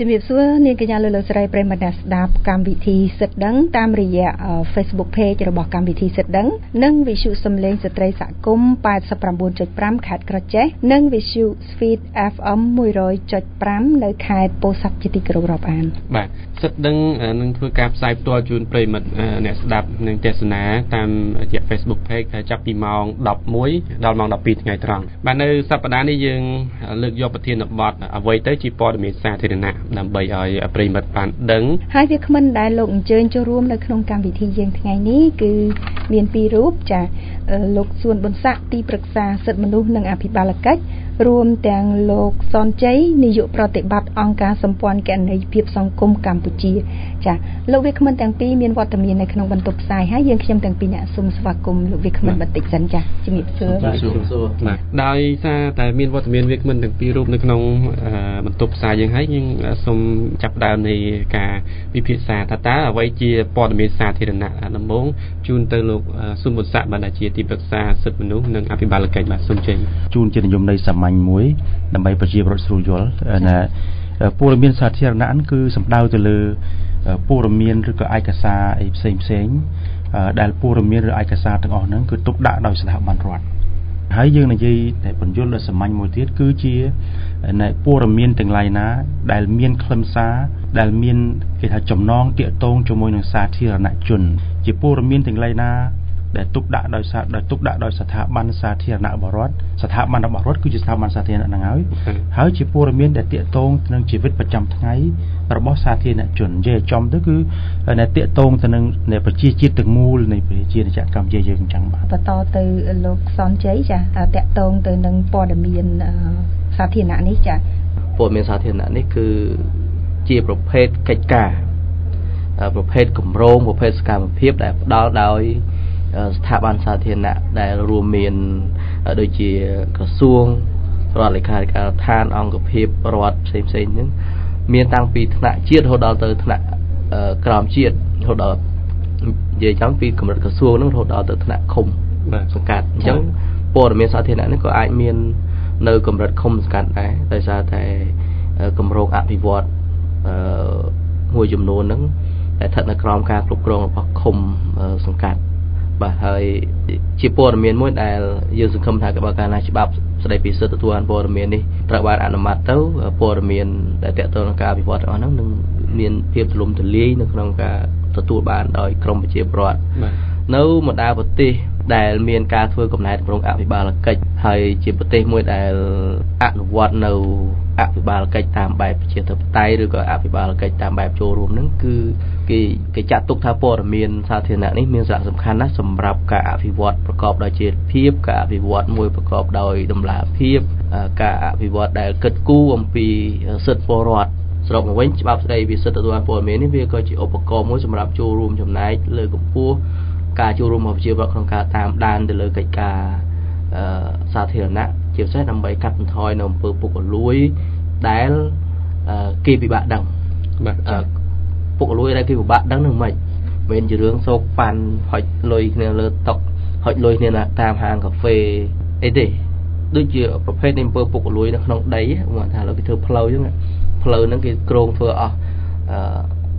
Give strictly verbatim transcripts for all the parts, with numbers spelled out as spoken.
ជំរាបសួរនាងកញ្ញាលើលើស្រីប្រិមត្តស្ដាប់កម្មវិធីសិទ្ធដឹងតាមរយៈ Facebook Page របស់កម្មវិធីសិទ្ធដឹងនិងវិទ្យុសំឡេងស្ត្រីសហគមន៍ แปดสิบเก้าจุดห้า ខេត្តក្រចេះនិងវិទ្យុ Speed เอฟ เอ็ม หนึ่งร้อยจุดห้า នៅខេត្តពោធិ៍សាត់ជាទីគោរពរាប់អានបាទសិទ្ធដឹងនឹងធ្វើការផ្សាយផ្ទាល់ជូនប្រិមត្តអ្នកស្ដាប់និងទស្សនាតាមរយៈ Facebook Page ចាប់ពីម៉ោងដប់មួយដល់ម៉ោងដប់ពីរថ្ងៃត្រង់បាទនៅសប្តាហ៍នេះយើងលើកយកប្រធានបទអ្វីទៅជាព័ត៌មានសាធារណៈដើម្បីឲ្យប្រិយមិត្តបានដឹងហើយវាគ្មិនដែលលោកអញ្ជើញចូលរួមនៅក្នុងកម្មវិធីយើងថ្ងៃនេះគឺមានពីររូបចាលោកសួនប៊ុនស័កទីប្រឹក្សាសិទ្ធិមនុស្សនិងអភិបាលកិច្ចរួមទាំងលោកសនជ័យនាយកប្រតិបត្តិអង្គការសម្ព័ន្ធគណនេយ្យភាពសង្គមកម្ពុជាចាលោកវាគ្មិនទាំងពីរមានវត្តមាននៅក្នុងបន្ទប់ផ្សាយហើយយើងខ្ញុំទាំងពីរអ្នកសូមស្វាគមន៍លោកវាគ្មិនបន្តិចសិនចាជំរាបសួរបាទដោយសារតែមានវត្តមានវាគ្មិនទាំងពីររូបនៅក្នុងបន្ទប់ផ្សាយយើងហើយយើងសូមចាប់ផ្ដើមនៃការវិភាគសាថាតើអ្វីជាព័ត៌មានសាធារណៈដំបូងជូនទៅលោកស៊ុនប៊ុនស័កបានជាទីប្រឹក្សាសិទ្ធិមនុស្សនិងអភិបាលកិច្ចបាទសូមជើញជូនជានិយមនៃសាមញ្ញមួយដើម្បីប្រជាពលរដ្ឋស្រួលយល់ណាព័ត៌មានសាធារណៈគឺសំដៅទៅលើព័ត៌មានឬក៏ឯកសារអីផ្សេងផ្សេងដែលព័ត៌មានឬឯកសារទាំងអស់ហ្នឹងគឺទុកដាក់ដោយស្ថាប័នរដ្ឋហើយយើងនិយាយតែបញ្យលដ៏សាមញ្ញមួយទៀតគឺជាព័ត៌មានទាំងឡាយណាដែលមានខ្លឹមសារដែលមានគេថាចំណងទាក់ទងជាមួយនឹងសាធារណជនជាព័ត៌មានទាំងឡាយណាដែលទុកដាក់ដោយសារដោយទុកដាក់ដោយស្ថាប័នសាធារណៈរបស់រដ្ឋស្ថាប័នរបស់រដ្ឋគឺជាស្ថាប័នសាធារណៈហ្នឹងហើយហើយជាព័ត៌មានដែលទាក់ទងនឹងជីវិតប្រចាំថ្ងៃរបស់សាធារណជននិយាយឲ្យចំទៅគឺដែលទាក់ទងទៅនឹងប្រជាជាតិទាំងមូលនៃប្រជាជាតិកម្ពុជាយើងអញ្ចឹងបាទបន្តទៅលោកសនជ័យចាទាក់ទងទៅនឹងព័ត៌មានសាធារណៈនេះចាព័ត៌មានសាធារណៈនេះគឺជាប្រភេទកិច្ចការប្រភេទគម្រោងប្រភេទសកម្មភាពដែលផ្ដល់ដោយស្ថាប័នសាធារណៈដែលរួមមានដូចជាក្រសួងរដ្ឋលេខាធិការដ្ឋានអង្គភាពរដ្ឋផ្សេងផ្សេងហ្នឹងមានតាំងពីថ្នាក់ជាតិរហូតដល់ទៅថ្នាក់ក្រោមជាតិរហូតដល់និយាយចំពីកម្រិតក្រសួងហ្នឹងរហូតដល់ទៅថ្នាក់ឃុំសង្កាត់អញ្ចឹងព័ត៌មានសាធារណៈនេះក៏អាចមាននៅកម្រិតឃុំសង្កាត់ដែរដោយសារតែគម្រោងអភិវឌ្ឍមួយចំនួនហ្នឹងដែលស្ថិតនៅក្រោមការគ្រប់គ្រងរបស់ឃុំសង្កាត់បាទហើយជាព័ត៌មានមួយដែលយើងសង្ឃឹមថាបើកាលណាច្បាប់ស្តីពីសិទ្ធិទទួលបានព័ត៌មាននេះត្រូវបានអនុម័តទៅព័ត៌មានដែលទាក់ទងនឹងការអភិវឌ្ឍទាំងអស់ហ្នឹងនឹងមានភាពទូលំទូលាយនៅក្នុងការទទួលបានដោយក្រមប្រជាពលរដ្ឋនៅបណ្ដាប្រទេសដែលមានការធ្វើកំណែតម្រង់អភិបាលកិច្ចហើយជាប្រទេសមួយដែលអនុវត្តនៅអភិបាលកិច្ចតាមបែបប្រជាធិបតេយ្យឬក៏អភិបាលកិច្ចតាមបែបចូលរួមហ្នឹងគឺគេគេចាត់ទុកថាព័ត៌មានសាធារណៈនេះមានសារៈសំខាន់ណាស់សម្រាប់ការអភិវឌ្ឍប្រកបដោយចីរភាពការអភិវឌ្ឍមួយប្រកបដោយតម្លាភាពការអភិវឌ្ឍដែលគិតគូរអំពីសិទ្ធិពលរដ្ឋសរុបមកវិញច្បាប់ស្តីពីសិទ្ធិទទួលបានព័ត៌មាននេះវាក៏ជាឧបករណ៍មួយសម្រាប់ចូលរួមចំណែកលើកកម្ពស់ការចូលរួមរបស់ប្រជាពលរដ្ឋក្នុងការតាមដានទៅលើកិច្ចការសាធារណៈជាពិសេសដើម្បីកាត់បន្ថយនៅអំពើពុករលួយដែលគេពិបាកដឹងបាទពុករលួយដែលគេពិបាកដឹងនឹងមិនមែនជារឿងសោកប៉ាន់ហុចលុយគ្នាលើតុហុចលុយគ្នាតាមហាងកាហ្វេអីទេដូចជាប្រភេទនៃអំពើពុករលួយនៅក្នុងដីមកថាលើគេធ្វើផ្លូវអញ្ចឹងផ្លូវហ្នឹងគេក្រងធ្វើអស់អឺ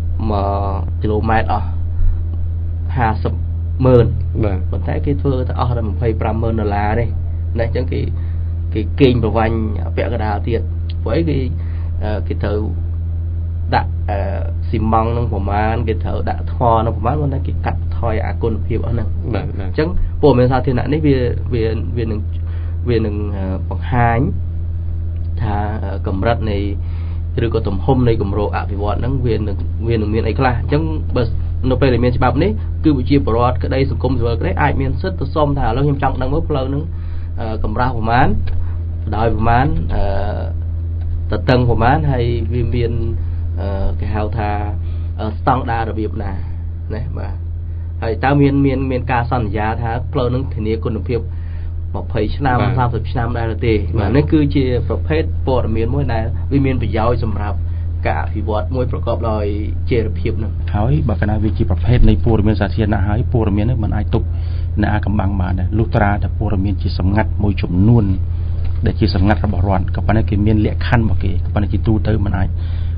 1គីឡូម៉ែត្រអស់ห้าสิบម៉ឺនបាទប៉ុន្តែគេធ្វើទៅអស់តែยี่สิบห้าម៉ឺនដុល្លារទេណាអញ្ចឹងគេគេកេងប្រវាញ់ពាក់កណ្ដាលទៀតព្រោះអីគេគេត្រូវដាក់ស៊ីម៉ង់នឹងប្រមាណគេត្រូវដាក់ថ្មនឹងប្រមាណប៉ុន្តែគេកាត់បន្ថយអាគុណភាពអស់ហ្នឹងបាទអញ្ចឹងព័ត៌មានសាធារណៈនេះវាវាវានឹងវានឹងបង្ហាញថាកម្រិតនៃឬក៏ទំហំនៃគម្រោងអភិវឌ្ឍហ្នឹងវានឹងវានឹងមានអីខ្លះអញ្ចឹងបើនៅពេលដែលមានច្បាប់នេះគឺវិជាប្រវត្តិក្តីសង្គមស៊ីវិលក្តីអាចមានសិទ្ធិទៅសុំថាឥឡូវខ្ញុំចង់ដឹងមើលផ្លូវហ្នឹងកម្រាស់ប្រមាណដោយប្រមាណតតឹងប្រមាណហើយវាមានគេហៅថាស្តង់ដាររបៀបណាណាបាទហើយតើមានមានមានការសន្យាថាផ្លូវហ្នឹងធានាគុណភាពยี่สิบឆ្នាំสามสิบឆ្នាំដែរទេបាទនេះគឺជាប្រភេទព័ត៌មានមួយដែលវាមានប្រយោជន៍សម្រាប់ការអភិវឌ្ឍមួយប្រកបដោយចីរភាពហ្នឹងហើយបើកាលណាវាជាប្រភេទនៃព័ត៌មានសាធារណៈហើយព័ត៌មាននេះมันអាចទុកនៅអាកំបាំងបានដែរលុះត្រាតែព័ត៌មានជាសម្ងាត់មួយចំនួនដែលជាសម្ងាត់របស់រដ្ឋក៏ប៉ុន្តែគេមានលក្ខខណ្ឌរបស់គេក៏ប៉ុន្តែជាទូទៅมันអាច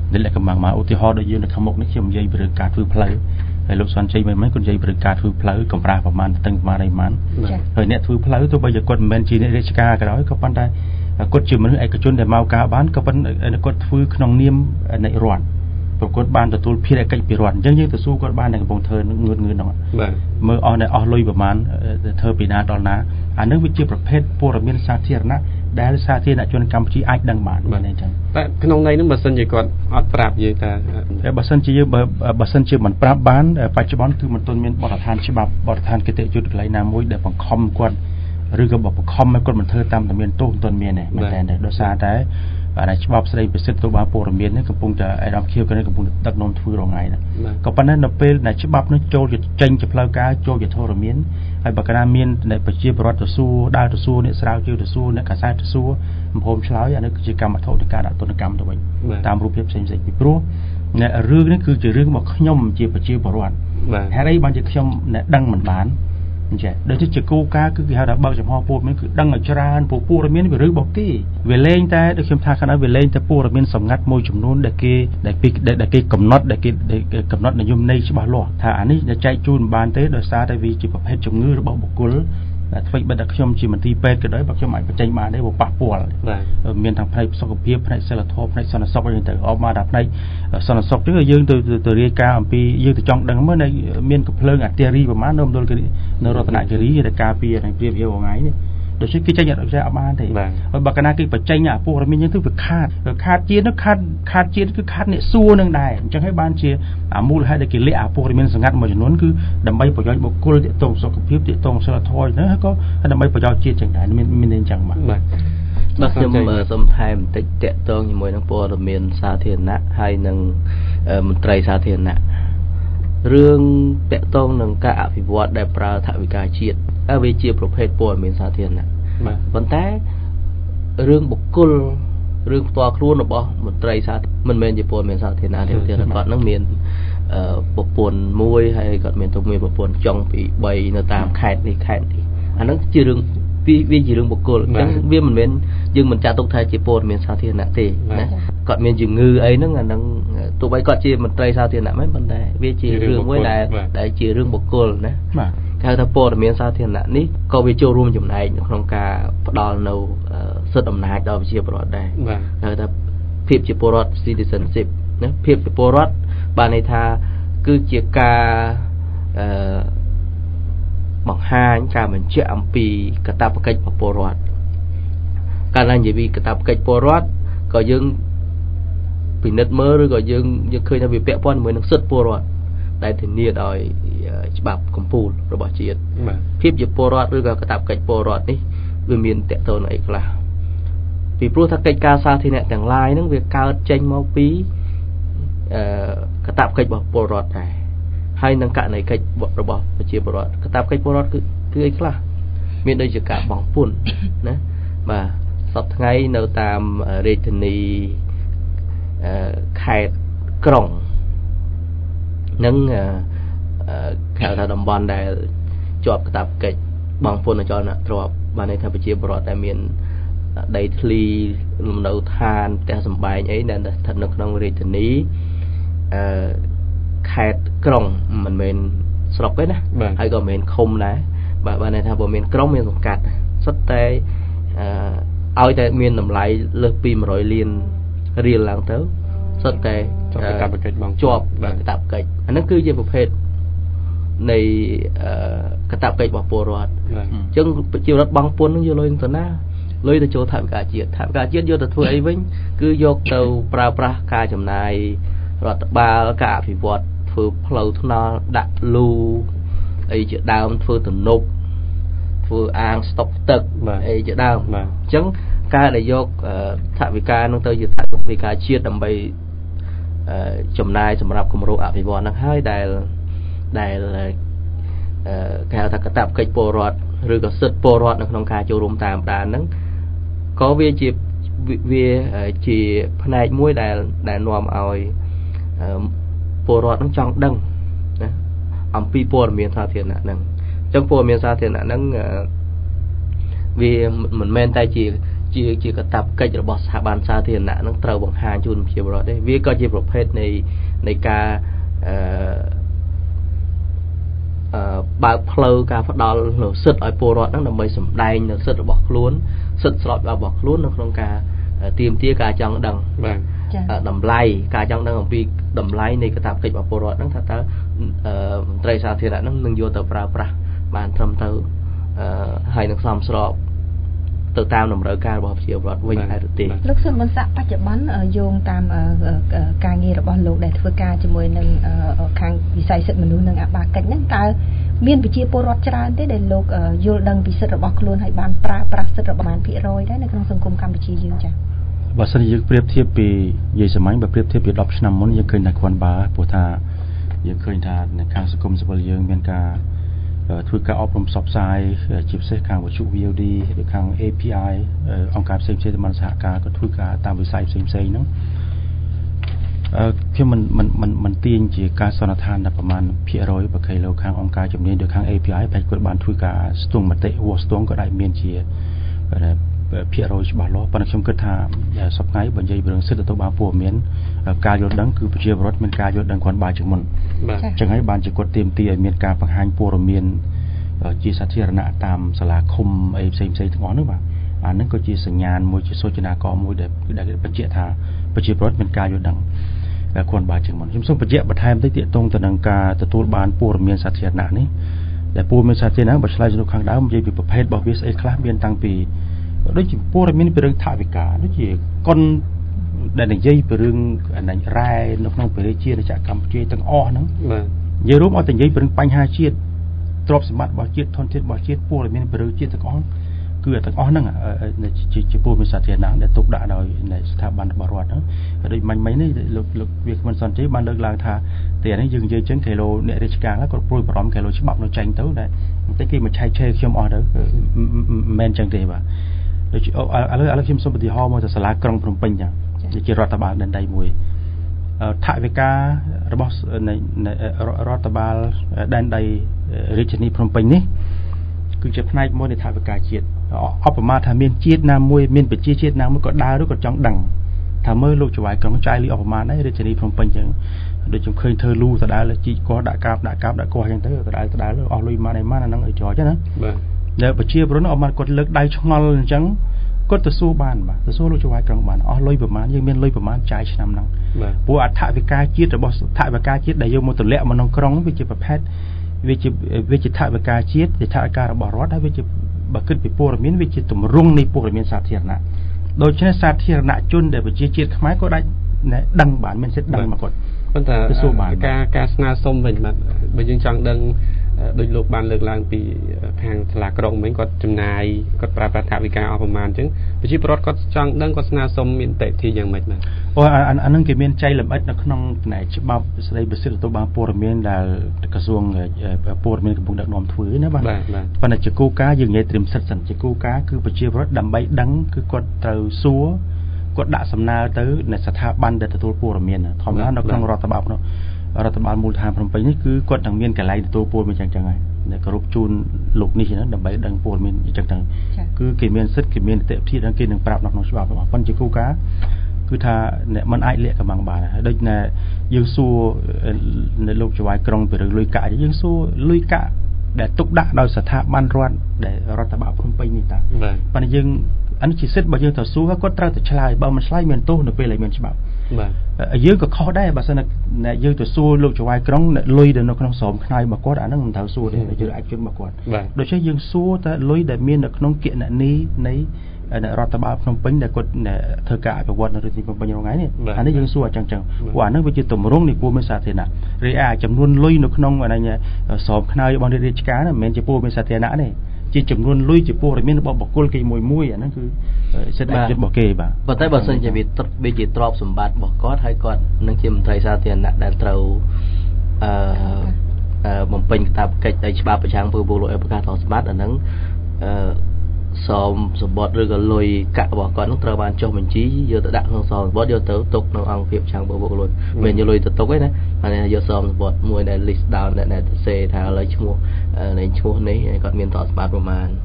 ដែលលក្ខណៈមកឧទាហរណ៍ដូចយើងនៅខាងមុខនេះខ្ញុំនិយាយពីរឿងការធ្វើផ្លូវហើយលោកសនជ័យមិនមែនគាត់និយាយពីរឿងការធ្វើផ្លូវកំប្រាស់ប្រមាណតឹងប្រមាណអីម៉ានហើយអ្នកធ្វើផ្លូវទោះបីជាគាត់មិនមែនជាអ្នករាជការក៏ដោយក៏ប៉ុន្តែគាត់ជាមនុស្សឯកជនដែលមកការបានក៏ប៉ុន្តែគាត់ធ្វើក្នុងនាមនៃរដ្ឋប្រកួតបានទទួលភារកិច្ចពីរដ្ឋអញ្ចឹងយើងទៅសួរគាត់បានតែកំពុងធ្វើងឿនងឿនហ្នឹងបាទមើលអស់នៅអស់លុយប្រមាណធ្វើពីណាដល់ណាអានឹងវាជាប្រភេទព័ត៌មានសាធារណៈដែលសាធារណជនកម្ពុជាអាចដឹងបានបាទអញ្ចឹងតែក្នុងន័យហ្នឹងបើសិនជាគាត់អត់ប្រាប់យើងថាបើសិនជាយើងបើសិនជាមិនប្រាប់បានបច្ចុប្បន្នគឺមិនទាន់មានបទដ្ឋានច្បាប់បទដ្ឋានគតិយុត្តកន្លែងណាមួយដែលបង្ខំគាត់ឬក៏បង្ខំឲ្យគាត់មិនធ្វើតាមតែមានទោសមិនទាន់មានទេមែនតើដោយសារតែអានេះច្បាប់ស្ដីពីសិទ្ធិទូបានព័ត៌មាននេះកំពុងតែអារម្មណ៍ខៀវគ្នាកំពុងដឹកនាំធ្វើរងៃណាក៏ប៉ុន្តែនៅពេលដែលច្បាប់នោះចូលចេញជាផ្លូវការចូលជាធរមានហើយបើកាលណាមានអ្នកប្រជាពលរដ្ឋទៅសួរដើរទៅសួរអ្នកស្រាវជ្រាវទៅសួរអ្នកកាសែតទៅសួរបំផុំឆ្លើយអានេះគឺជាកម្មវត្ថុនៃការដាក់ទណ្ឌកម្មទៅវិញតាមរូបភាពផ្សេងៗពីព្រោះអ្នករឿងនេះគឺជារឿងរបស់ខ្ញុំជាប្រជាពលរដ្ឋហេតុអីបានជាខ្ញុំអ្នកដឹងមិនបានអញ្ចឹងដូចជាគោលការណ៍គឺគេហៅថាបើកចំហព័ត៌មានគឺដឹងឲ្យច្រើនពព័ត៌មានវារឿងរបស់គេវាលែងតែដូចខ្ញុំថាខាងនោះវាលែងតែព័ត៌មានសម្ងាត់មួយចំនួនដែលគេដែលគេដែលគេកំណត់ដែលគេកំណត់និយមន័យច្បាស់លាស់ថាអានេះចែកជូនបានទេដោយសារតែវាជាប្រភេទជំងឺរបស់បុគ្គលតែធ្វើបិទតែខ្ញុំជាមន្ទីរពេទ្យក៏ដោយបើខ្ញុំអាចបញ្ចេញបានទេវាប៉ះពាល់មានទាំងផ្នែកសុខភាពផ្នែកសិលធម៌ផ្នែកសន្តិសុខយើងទៅអបមកដល់ផ្នែកសន្តិសុខទៅយើងទៅទៅរាយការណ៍អំពីយើងទៅចង់ដឹងមើលមានកំភ្លើងអាតេរីប្រមាណនៅមណ្ឌលគិរីនៅរតនគិរីតែការពារទាំងព្រៀបយកថ្ងៃនេះដូចជាគេចេញអត់ចេះអត់បានទេហើយបើកាលណាគេបញ្ចេញអាព័ត៌មានយើងទៅវាខាតខាតជាតិនោះខាតខាតជាតិគឺខាតអ្នកសួរនឹងដែរអញ្ចឹងហើយបានជាអាមូលហេតុដែលគេលាក់អាព័ត៌មានសង្កាត់មួយចំនួនគឺដើម្បីប្រយោជន៍បុគ្គលទាក់ទងសុខភាពទាក់ទងសិលធម៌ហ្នឹងហើយក៏ដើម្បីប្រយោជន៍ជាតិចឹងដែរមានមានអញ្ចឹងបាទបាទខ្ញុំសូមថែមបន្តិចទាក់ទងជាមួយនឹងព័ត៌មានសាធារណៈហើយនឹងមន្ត្រីសាធារណៈរឿងតាក់ទងនឹងការអភិវឌ្ឍដែលប្រើថវិកាជាតិហើយវាជាប្រភេទព័ត៌មានសាធារណៈប៉ុន្តែរឿងបុគ្គលរឿងផ្ទាល់ខ្លួនរបស់មន្ត្រីសាធារណៈមិនមែនជាព័ត៌មានសាធារណៈទេគាត់នឹងមានប្រពន្ធមួយហើយគាត់មានទៅមានប្រពន្ធចុងពីបីនៅតាមខេត្តនេះខេត្តនេះអាហ្នឹងជារឿងវាជារឿងបុគ្គលអញ្ចឹងវាមិនមែនយើងមិនចាត់ទុកថាជាព័ត៌មានសាធារណៈទេណាគាត់មានជំងឺអីហ្នឹងអាហ្នឹងទោះបីគាត់ជាមន្ត្រីសាធារណៈមែនប៉ុន្តែវាជារឿងមួយដែលដែលជារឿងបុគ្គលណាគេហៅថាព័ត៌មានសាធារណៈនេះក៏វាចូលរួមចំណែកក្នុងការផ្ដល់នៅសិទ្ធិអំណាចដល់ប្រជាពលរដ្ឋដែរគេហៅថាភាពជាពលរដ្ឋ citizenship ណាភាពជាពលរដ្ឋបានន័យថាគឺជាការអឺបង្ហាញការបញ្ជាក់អំពីកាតព្វកិច្ចរបស់ពលរដ្ឋកាលណានិយាយពីកាតព្វកិច្ចពលរដ្ឋក៏យើងពិនិត្យមើលឬក៏យើងយើងឃើញថាវាពាក់ព័ន្ធជាមួយនឹងសិទ្ធិពលរដ្ឋដែលធានាដោយច្បាប់កម្ពុជារបស់ជាតិភាពជាពលរដ្ឋឬក៏កាតព្វកិច្ចពលរដ្ឋនេះវាមានតកតនអីខ្លះពីព្រោះថាកិច្ចការសាធារណៈទាំងឡាយហ្នឹងវាកើតចេញមកពីអឺកាតព្វកិច្ចរបស់ពលរដ្ឋដែរហើយនឹងករណីកិច្ចរបស់ប្រជាពលរដ្ឋកាតព្វកិច្ចពលរដ្ឋគឺគឺអីខ្លះមានដូចជាការបង់ពន្ធណាបាទសពថ្ងៃនៅតាមរាជធានីអឺខេត្តក្រុងនឹងគេហៅថាតំបន់ដែលជាប់កាតព្វកិច្ចបង់ពន្ធអចលនទ្រព្យបានន័យថាប្រជាពលរដ្ឋដែលមានដីធ្លីលំនៅឋានផ្ទះសម្បែងអីដែលស្ថិតនៅក្នុងរាជធានីអឺខេត្តក្រុងមិនមែនស្រុកទេណាហើយក៏មិនមែនឃុំដែរបាទបានន័យថាបើមានក្រុងមានសង្កាត់សុទ្ធតែអឺឲ្យតែមានតម្លៃលើសពីមួយរយលានរៀលឡើងទៅសុទ្ធតែជាប់កាតព្វកិច្ចបងជាប់កាតព្វកិច្ចអានេះគឺជាប្រភេទនៃកាតព្វកិច្ចរបស់ពលរដ្ឋអញ្ចឹងប្រជាពលរដ្ឋបង់ពន្ធនឹងយកលុយទៅណាលុយទៅចូលថវិកាជាតិថវិកាជាតិយកទៅធ្វើអីវិញគឺយកទៅប្រើប្រាស់ការចំណាយរដ្ឋបាលការអភិវឌ្ឍធ្វើផ្លូវថ្នល់ដាក់លូអីជាដើមធ្វើទំនប់ធ្វើអាងស្តុកទឹកអីជាដើមអញ្ចឹងការដែលយកថវិកានោះទៅជាថវិកាជាតិដើម្បីចំណាយសម្រាប់គម្រោងអភិវឌ្ឍហ្នឹងហើយដែលដែលគេហៅថាកាតព្វកិច្ចពលរដ្ឋឬក៏សិទ្ធិពលរដ្ឋនៅក្នុងការចូលរួមតាមដានហ្នឹងក៏វាជាវាជាផ្នែកមួយដែលដែលនាំឲ្យពលរដ្ឋហ្នឹងចង់ដឹងណាអំពីព័ត៌មានសាធារណៈហ្នឹងអញ្ចឹងព័ត៌មានសាធារណៈហ្នឹងវាមិនមែនតែជាជាជាកតាបកិច្ចរបស់ស្ថាប័នសាធារណៈនឹងត្រូវបង្ហាញជូនប្រជាពលរដ្ឋដែរវាក៏ជាប្រភេទនៃនៃការអឺអឺបើកផ្លូវការផ្ដល់នូវសិទ្ធិឲ្យពលរដ្ឋហ្នឹងដើម្បីសម្ដែងនូវសិទ្ធិរបស់ខ្លួនសិទ្ធិស្របច្បាប់របស់ខ្លួននៅក្នុងការទាមទារការចង់ដឹងបាទតម្លៃការចង់ដឹងអំពីតម្លៃនៃកាតព្វកិច្ចរបស់ពលរដ្ឋហ្នឹងថាតើមន្ត្រីសាធារណៈហ្នឹងនឹងយកទៅប្រើប្រាស់បានត្រឹមត្រូវអឺហើយនឹងសមស្របទៅតាមតម្រូវការរបស់ប្រជាពលរដ្ឋវិញហើយទេលោកសុនបនស័កបច្ចុប្បន្នយោងតាមការងាររបស់លោកដែលធ្វើការជាមួយនឹងខាងវិស័យសិទ្ធិមនុស្សនិងអបាកិច្ចហ្នឹងតើមានប្រជាពលរដ្ឋច្រើនទេដែលលោកយល់ដឹងពីសិទ្ធិរបស់ខ្លួនហើយបានប្រើប្រាស់សិទ្ធិរបស់បានភាគរយដែរនៅក្នុងសង្គមកម្ពុជាយើងចា៎បើសិនជាយើងប្រៀបធៀបពីយាយសម័យបើប្រៀបធៀបពីដប់ឆ្នាំមុនយើងឃើញថាគ្រាន់បើព្រោះថាយើងឃើញថានៅខាងសង្គមស៊ីវិលយើងមានការធ្វើការអប់រំផ្សព្វផ្សាយជាពិសេសខាងវិទ្យុ វី អូ ឌី ឬខាង เอ พี ไอ អង្គការផ្សេងៗតាមសហការក៏ធ្វើការតាមវិស័យផ្សេងៗហ្នឹងអឺខ្ញុំមិនមិនមិនមិនទាញជាការសន្និដ្ឋានតែប្រមាណភាគរយបើខេឡូខាងអង្គការជំនាញដូចខាង เอ พี ไอ តែគាត់បានធ្វើការស្ទង់មតិវោស្ទង់ក៏អាចមានជាភាគរយច្បាស់លាស់ប៉ុន្តែខ្ញុំគិតថាសប្តាហ៍បើនិយាយពីរឿងសិទ្ធិទទួលបានព័ត៌មានការយល់ដឹងគឺប្រជាពលរដ្ឋមានការយល់ដឹងគ្រាន់បើជាងមុនបាទអញ្ចឹងហើយបានជាគាត់ទាមទារឲ្យមានការបង្ហាញព័ត៌មានជាសាធារណៈតាមសាលាឃុំអីផ្សេងៗទាំងអស់នោះបាទអានឹងក៏ជាសញ្ញាណមួយជាសូចនាករមួយដែលដែលបញ្ជាក់ថាប្រជាពលរដ្ឋមានការយល់ដឹងគ្រាន់បើជាងមុនខ្ញុំសូមបញ្ជាក់បន្ថែមតិចទាក់ទងទៅនឹងការទទួលបានព័ត៌មានសាធារណៈនេះដែលព័ត៌មានសាធារណៈបើឆ្លើយជំនួសខាងដើមនិយាយពីប្រភេទរបស់វាស្អីខ្លះមានតាំងពីដូចជាព័ត៌មានពីរឿងថវិកាដូចជាកុនដែលនិយាយពីរឿងអាញរ៉ែនៅក្នុងប្រជាជាតិកម្ពុជាទាំងអស់ហ្នឹងបាទនិយាយរួមអត់តែនិយាយពីរឿងបញ្ហាជាតិទ្រព្យសម្បត្តិរបស់ជាតិធនធានរបស់ជាតិព័ត៌មានពីរឿងជាតិទាំងអស់គឺទាំងអស់ហ្នឹងជាជាព័ត៌មានសាធារណៈដែលទុកដាក់ដោយស្ថាប័នរបស់រដ្ឋហ្នឹងដូចមិញមិញនេះលោកលោកវាគ្មិនសន្តិបានលើកឡើងថាតែនេះយើងនិយាយចឹងគីឡូអ្នករាជការគាត់ព្រួយបារម្ភគីឡូច្បាប់នៅចាញ់ទៅតែបន្តិចគេមកឆែកឆេរខ្ញុំអស់ទៅមិនមែនចឹងទេបាទដូចឥឡូវឥឡូវខ្ញុំសូមឧទាហរណ៍មកទៅសាលាក្រុងភ្នំពេញចឹងជារដ្ឋបាលដែនដីមួយថវិការបស់រដ្ឋបាលដែនដីរាជធានីភ្នំពេញនេះគឺជាផ្នែកមួយនៃថវិកាជាតិអបមាថាមានជាតិណាមួយមានប្រជាជាតិណាមួយក៏ដើរឬក៏ចង់ដឹងថាមើលលោកចៅក្រុងចាយលីអបមាដែររាជធានីភ្នំពេញចឹងដូចខ្ញុំឃើញធ្វើលូដដែលជីកកោះដាក់កាបដាក់កាបដាក់កោះចឹងទៅដដែលដដែលអស់លុយម៉ានឯម៉ានអាហ្នឹងឲ្យចោចណាបាទដែលប្រជាពលរដ្ឋអបមាគាត់លើកដៃឆ្ងល់អញ្ចឹងគាត់ទៅសួរបានបាទទៅសួរលោកចៅក្រុងបានអស់លុយប្រមាណយើងមានលុយប្រមាណចាយឆ្នាំហ្នឹងព្រោះអថវិកាជាតិរបស់ថវិកាជាតិដែលយកមកទម្លាក់មកក្នុងក្រុងវាជាប្រភេទវាជាវាជាថវិកាជាតិជាថវិការបស់រដ្ឋហើយវាជាបើគិតពីព័ត៌មានវាជាទម្រង់នៃព័ត៌មានសាធារណៈដូច្នេះសាធារណជនដែលប្រជាជាតិខ្មែរក៏អាចដឹងបានមានសិទ្ធិដឹងមកគាត់ប៉ុន្តែការការស្នើសុំវិញបាទបើយើងចង់ដឹងដូចលោកបានលើកឡើងពីខាងសាលាក្រុងមិញគាត់ចំណាយគាត់ប្រើប្រាស់ថវិកាអស់ប្រមាណអញ្ចឹងប្រជាពលរដ្ឋគាត់ចង់ដឹងគាត់ស្នើសុំមានតេធីយ៉ាងម៉េចបាទអូអាហ្នឹងគេមានចែកលម្អិតនៅក្នុងផ្នែកច្បាប់ស្តីពីសិទ្ធិទទួលបានព័ត៌មានដែលក្រសួងព័ត៌មានកំពុងដឹកនាំធ្វើណាបាទប៉ុន្តែជាគោលការណ៍យើងនិយាយត្រៀមសិទ្ធិសិនជាគោលការណ៍គឺប្រជាពលរដ្ឋដើម្បីដឹងគឺគាត់ត្រូវសួរគាត់ដាក់សំណើទៅនៅស្ថាប័នដែលទទួលព័ត៌មានធម្មតានៅក្នុងរដ្ឋបាលនោះរដ្ឋបាលមូលដ្ឋានភ្នំពេញនេះគឺគាត់នឹងមានកន្លែងទទួលព័ត៌មានចឹងចឹងហើយដែលគោរពជូនលោកនេះណាដើម្បីដឹងព័ត៌មានចឹងចឹងគឺគេមានសិទ្ធិគេមាននីតិវិធីដែលគេនឹងប្រាប់នៅក្នុងច្បាប់របស់ប៉ុន្តែជាគោលការណ៍គឺថាអ្នកមិនអាចលាក់កំបាំងបានហើយដូចណាយើងសួរនៅលោកចៅក្រុងពីរឿងលុយកាក់យើងសួរលុយកាក់ដែលទុកដាក់ដោយស្ថាប័នរដ្ឋដែលរដ្ឋបាលភ្នំពេញនេះតាប៉ុន្តែយើងអានេះជាសិទ្ធិរបស់យើងត្រូវសួរគាត់ត្រូវតែឆ្លើយបើមិនឆ្លើយមានទោសនៅពេលដែលមានច្បាប់បាទយើងក៏ខុសដែរបើសិនណាយើងទៅសួរលោកចៅក្រុងលុយដែលនៅក្នុងស្រោមខ្នើយរបស់គាត់អាហ្នឹងមិនត្រូវសួរទេយើងអាចជឿរបស់គាត់ដូច្នេះយើងសួរតែលុយដែលមាននៅក្នុងគណនីនៃរដ្ឋបាលភ្នំពេញដែលគាត់ធ្វើការអភិវឌ្ឍនៅរាជធានីភ្នំពេញរងថ្ងៃនេះអានេះយើងសួរអញ្ចឹងចឹងព្រោះអាហ្នឹងវាជាទម្រង់នៃព័ត៌មានសាធារណៈរីឯចំនួនលុយនៅក្នុងអានេះស្រោមខ្នើយរបស់រាជការមិនមែនជាព័ត៌មានសាធារណៈទេជាចំនួនលុយជាព័ត៌មានរបស់បុគ្គលគេមួយមួយអាហ្នឹងគឺសិទ្ធិឯកជនរបស់គេបាទប៉ុន្តែបើសិនជាវាវាជាទ្រព្យសម្បត្តិរបស់គាត់ហើយគាត់នឹងជាមន្ត្រីសាធារណៈដែលត្រូវអឺបំពេញកាតព្វកិច្ចដោយច្បាប់ប្រឆាំងអំពើពុករលួយប្រកាសទ្រព្យសម្បត្តិអាហ្នឹងអឺសមសម្បត្តិឬក៏លុយកាក់របស់គាត់នឹងត្រូវបានចុះបញ្ជីយកទៅដាក់ក្នុងសមសម្បត្តិយកទៅទុកនៅអង្គភាពប្រឆាំងអំពើពុករលួយមិនយកលុយទៅទុកទេណាហើយយកសមសម្បត្តិមួយដែល list down ដែលទៅសេថាឥឡូវឈ្មោះនៃឈ្មោះនេះគាត់មានទ្រព្យសម្បត្តិប្រមាណ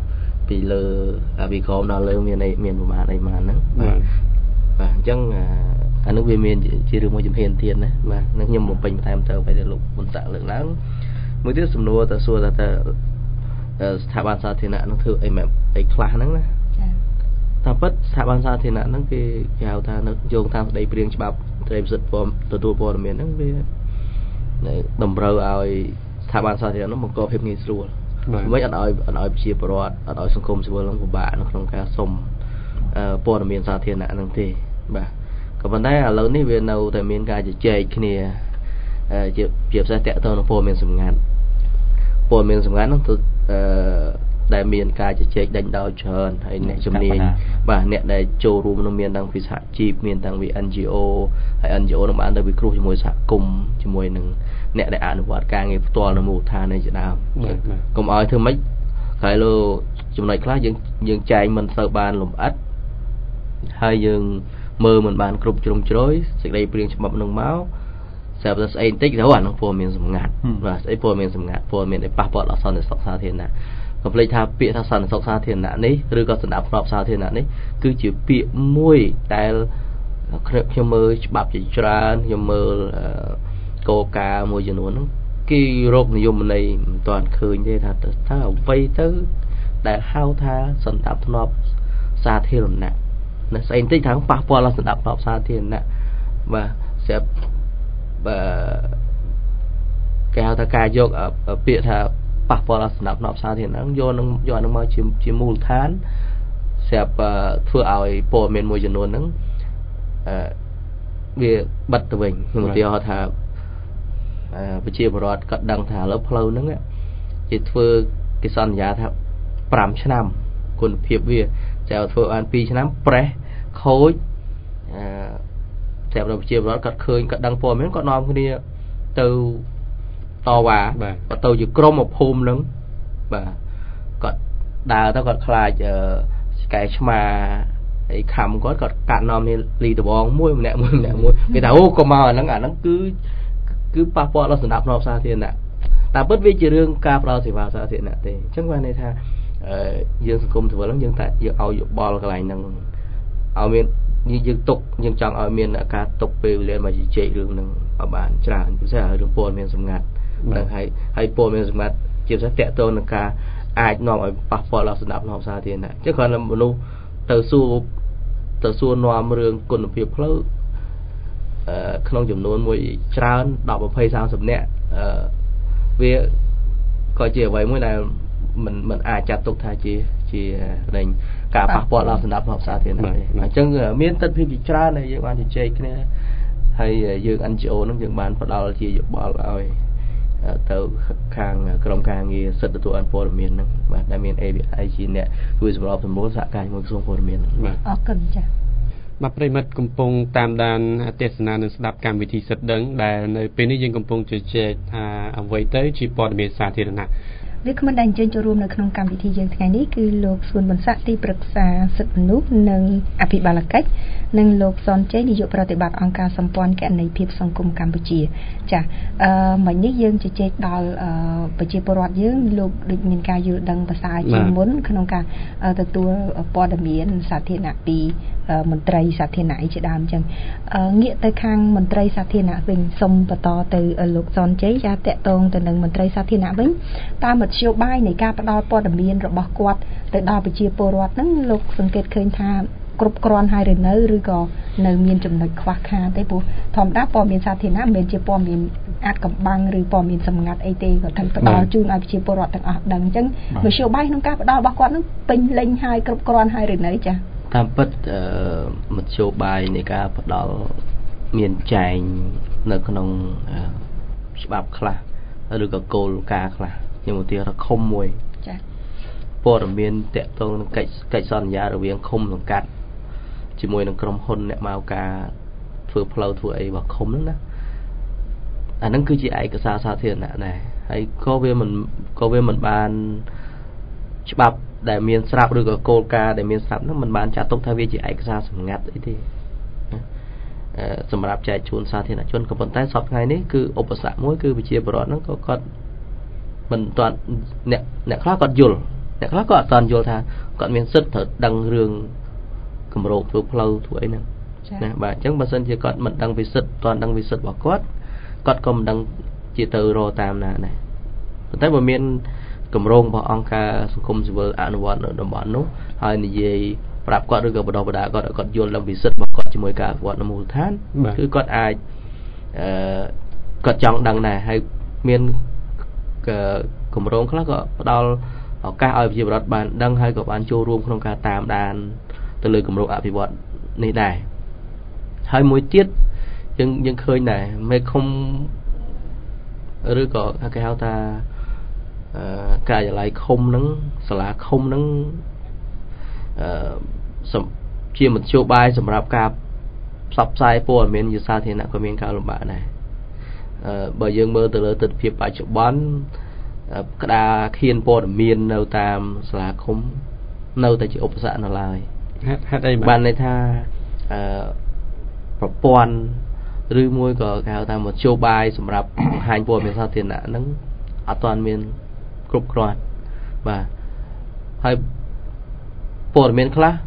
ពីលើពីក្រោមដល់លើមានអីមានប្រមាណអីប៉ុន្មានហ្នឹងបាទបាទអញ្ចឹងអានោះវាមានជារឿងមួយជំហានទៀតណាបាទនឹងខ្ញុំបំពេញបន្ថែមទៅពេលដែលលោកបុនសាក់លើកឡើងមួយទៀតសំណួរតើសួរថាតើស្ថាប័នសាធារណៈនឹងធ្វើអីមែនអីខ្លះហ្នឹងណាចាតាមពិតស្ថាប័នសាធារណៈហ្នឹងគេគេហៅថានៅយោងតាមសេចក្តីព្រាងច្បាប់ត្រីពិសិដ្ឋទទួលព័ត៌មានហ្នឹងវាតម្រូវឲ្យស្ថាប័នសាធារណៈហ្នឹងបង្កភាពងាយស្រួលមិនអត់ឲ្យអត់ឲ្យប្រជាពលរដ្ឋអត់ឲ្យសង្គមស៊ីវិលហ្នឹងពិបាកនៅក្នុងការសុំព័ត៌មានសាធារណៈហ្នឹងទេបាទក៏ប៉ុន្តែឥឡូវនេះវានៅតែមានការជជែកគ្នាជាជាពិសេសតាក់ទងនឹងព័ត៌មានសម្ងាត់ព័ត៌មានសម្ងាត់ហ្នឹងទៅអឺដែលមានការជជែកដេញដោលច្រើនហើយអ្នកជំនាញបាទអ្នកដែលចូលរួមនោះមានទាំងពីសហជីពមានទាំងពី N G O ហើយ N G O នឹងបានទៅវិគ្រោះជាមួយសហគមន៍ជាមួយនឹងអ្នកដែលអនុវត្តការងារផ្ទាល់នៅមូលដ្ឋាននេះជាដើមកុំឲ្យធ្វើម៉េចក្រោយលើចំណុចខ្លះយើងយើងចែងមិនទៅបានលម្អិតហើយយើងមើលមិនបានគ្រប់ជ្រុងជ្រោយសេចក្តីព្រាងច្បាប់នឹងមកស្រាប់តែស្អីបន្តិចទៅអានឹងព័ត៌មានសម្ងាត់បាទស្អីព័ត៌មានសម្ងាត់ព័ត៌មានដែលប៉ះពាល់ដល់សន្តិសុខសាធារណៈកុំភ្លេចថាពាក្យថាសន្តិសុខសាធារណៈនេះឬក៏សណ្ដាប់ធ្នាប់សាធារណៈនេះគឺជាពាក្យមួយដែលខ្ញុំមើលច្បាប់ជាច្រើនខ្ញុំមើលគោលការណ៍មួយចំនួនហ្នឹងគេរកនិយមន័យមិនទាន់ឃើញទេថាថាអ្វីទៅដែលហៅថាសណ្ដាប់ធ្នាប់សាធារណៈនៅស្អីបន្តិចថាប៉ះពាល់ដល់សណ្ដាប់ធ្នាប់សាធារណៈបាទស្រាប់បើគេហៅថាការយកពាក្យថាប៉ះពាល់ដល់សណ្ដាប់ធ្នាប់សាធារណៈយកនឹងយកនឹងមកជាជាមូលដ្ឋានស្រាប់ធ្វើឲ្យព័ត៌មានមួយចំនួនហ្នឹងអឺវាបិទទៅវិញខ្ញុំឧទាហរណ៍ថាប្រជាពលរដ្ឋគាត់ដឹងថាឥឡូវផ្លូវហ្នឹងគេធ្វើគេសន្យាថា5ឆ្នាំគុណភាពវាតែធ្វើបាន2ឆ្នាំប្រេះខូចអឺស្រាប់តែប្រជាពលរដ្ឋគាត់ឃើញគាត់ដឹងព័ត៌មានគាត់នាំគ្នាទៅតវ៉ាគាត់ទៅជាក្រុមភូមិហ្នឹងបាទគាត់ដើរទៅគាត់ខ្លាចកែឆ្មាអីខំគាត់គាត់កាត់នាំនេះលីដបងមួយម្នាក់មួយម្នាក់មួយគេថាអូក៏មកអាហ្នឹងអាហ្នឹងគឺគឺប៉ះពាល់ដល់សណ្ដាប់ធ្នាប់សាធារណៈតែពិតវាជារឿងការផ្ដល់សេវាសាធារណៈទេអញ្ចឹងបានន័យថាយើងសង្គមស៊ីវិលហ្នឹងយើងតែយើងឲ្យយោបល់កន្លែងហ្នឹងឲ្យមានយើងទុកយើងចង់ឲ្យមានការទុកពេលវេលាមកជជែករឿងហ្នឹងឲ្យបានច្រើនពិសេសរឿងព័ត៌មានសម្ងាត់ហ្នឹងហើយហើយព័ត៌មានសម្ងាត់ជាពិសេសតាក់ទងនឹងការអាចនាំឲ្យប៉ះពាល់ដល់សណ្ដាប់ធ្នាប់សាធារណៈអញ្ចឹងគ្រាន់តែមនុស្សទៅសួរទៅសួរនាំរឿងគុណភាពផ្លូវអឺក្នុងចំនួនមួយច្រើនដប់ 20 30នាក់អឺវាក៏ជាអ្វីមួយដែលមិនមិនអាចចាត់ទុកថាជាជារែងការប៉ះពាល់ដល់សណ្ដាប់ធ្នាប់សាធារណៈទេអញ្ចឹងមានទស្សនវិជ្ជាច្រើនដែលយើងបានជជែកគ្នាហើយយើង N G O ហ្នឹងយើងបានផ្ដល់ជាយោបល់ឲ្យទៅខាងក្រុមការងារសិទ្ធិទទួលបានព័ត៌មានហ្នឹងបាទដែលមាន A B I ជាអ្នកជួយសម្របសម្រួលសហការជាមួយក្រសួងព័ត៌មានបាទអរគុណចា៎បាទប្រិមិត្តកំពុងតាមដានទេសនានិងស្ដាប់កម្មវិធីសិទ្ធិដឹងដែលនៅពេលនេះយើងកំពុងជជែកថាអ្វីទៅជាព័ត៌មានសាធារណៈវាគ្មិនដែលអញ្ជើញចូលរួមនៅក្នុងកម្មវិធីយើងថ្ងៃនេះគឺលោកសួនប៊ុនសាក់ទីប្រឹក្សាសិទ្ធិមនុស្សនិងអភិបាលកិច្ចនិងលោកសនជ័យនាយកប្រតិបត្តិអង្គការសម្ព័ន្ធគណនេយ្យភាពសង្គមកម្ពុជាចាអឺមិញនេះយើងជជែកដល់ប្រជាពលរដ្ឋយើងលោកដូចមានការយល់ដឹងភាសាជាងមុនក្នុងការទទួលព័ត៌មានសាធារណៈពីមន្ត្រីសាធារណៈអីជាដើមអញ្ចឹងងាកទៅខាងមន្ត្រីសាធារណៈវិញសូមបន្តទៅលោកសនជ័យចាតកតងទៅនឹងមន្ត្រីសាធារណៈវិញតើមធ្យោបាយនៃការផ្ដល់ព័ត៌មានរបស់គាត់ទៅដល់ប្រជាពលរដ្ឋហ្នឹងលោកសង្កេតឃើញថាគ្រប់គ្រាន់ហើយឬនៅឬក៏នៅមានចំណុចខ្វះខាតទេព្រោះធម្មតាព័ត៌មានសាធារណៈមិនមែនជាព័ត៌មានអាចកំបាំងឬព័ត៌មានសម្ងាត់អីទេគាត់ថាផ្ដល់ជូនឲ្យប្រជាពលរដ្ឋទាំងអស់ដឹងអញ្ចឹងមធ្យោបាយក្នុងការផ្ដល់របស់គាត់ហ្នឹងពេញលេញហើយគ្រប់គ្រាន់ហើយឬនៅចាតាមពិតមធ្យោបាយនៃការផ្ដល់មានចែងនៅក្នុងច្បាប់ខ្លះឬក៏គោលការណ៍ខ្លះខ្ញុំឧទាហរណ៍ឃុំមួយចា៎ព័ត៌មានតាក់ទងនឹងកិច្ចកិច្ចសន្យារវាងឃុំសង្កាត់ជាមួយនឹងក្រុមហ៊ុនអ្នកមកការធ្វើផ្លូវធ្វើអីរបស់ឃុំហ្នឹងណាអាហ្នឹងគឺជាឯកសារសាធារណៈដែរហើយក៏វាមិនក៏វាមិនបានច្បាប់ដែលមានស្រាប់ឬក៏គោលការណ៍ដែលមានស្រាប់ហ្នឹងមិនបានចាត់ទុកថាវាជាឯកសារសម្ងាត់អីទេសម្រាប់ចែកជូនសាធារណជនក៏ប៉ុន្តែសពថ្ងៃនេះគឺឧបសគ្គមួយគឺប្រជាពលរដ្ឋហ្នឹងក៏គាត់មិនទាន់អ្នកអ្នកខ្លះគាត់យល់អ្នកខ្លះក៏អត់តាន់យល់ថាគាត់មានសិទ្ធិត្រូវដឹងរឿងគម្រោងធ្វើផ្លូវធ្វើអីហ្នឹងណាបាទអញ្ចឹងបើសិនជាគាត់មិនដឹងពីសិទ្ធិតាន់ដឹងពីសិទ្ធិរបស់គាត់គាត់ក៏មិនដឹងជាទៅរកតាមណាដែរប៉ុន្តែបើមានគម្រោងរបស់អង្គការសង្គមស៊ីវិលអនុវត្តនៅតំបន់នោះហើយនិយាយប្រាប់គាត់ឬក៏បណ្ដុះបណ្ដាលគាត់ឲ្យគាត់យល់ដឹងពីសិទ្ធិរបស់គាត់ជាមួយការអនុវត្តនៅមូលដ្ឋានគឺគាត់អាចអឺគាត់ចង់ដឹងដែរហើយមានគម្រោងខ្លះក៏ផ្ដល់ឱកាសឲ្យប្រជាពលរដ្ឋបានដឹងហើយក៏បានចូលរួមក្នុងការតាមដានទៅលើគម្រោងអភិវឌ្ឍនេះដែរហើយមួយទៀតយើងយើងឃើញដែរមេឃុំឬក៏គេហៅថាអឺការិយាល័យឃុំហ្នឹងសាលាឃុំហ្នឹងអឺជាមធ្យោបាយសម្រាប់ការផ្សព្វផ្សាយព័ត៌មានជាសាធារណៈក៏មានការលំបាកដែរអឺបើយើងមើលទៅលើទិដ្ឋភាពបច្ចុប្បន្នក្តារខៀនព័ត៌មាននៅតាមសាលាឃុំនៅតែជាឧបសគ្គនៅឡើយហេតុអីបានន័យថាអឺប្រព័ន្ធឬមួយក៏គេហៅថាមធ្យោបាយសម្រាប់បង្ហាញព័ត៌មានសាធារណៈហ្នឹងអត់ទាន់មានគ្រប់គ្រាន់បាទហើយព័ត៌មានខ្លះ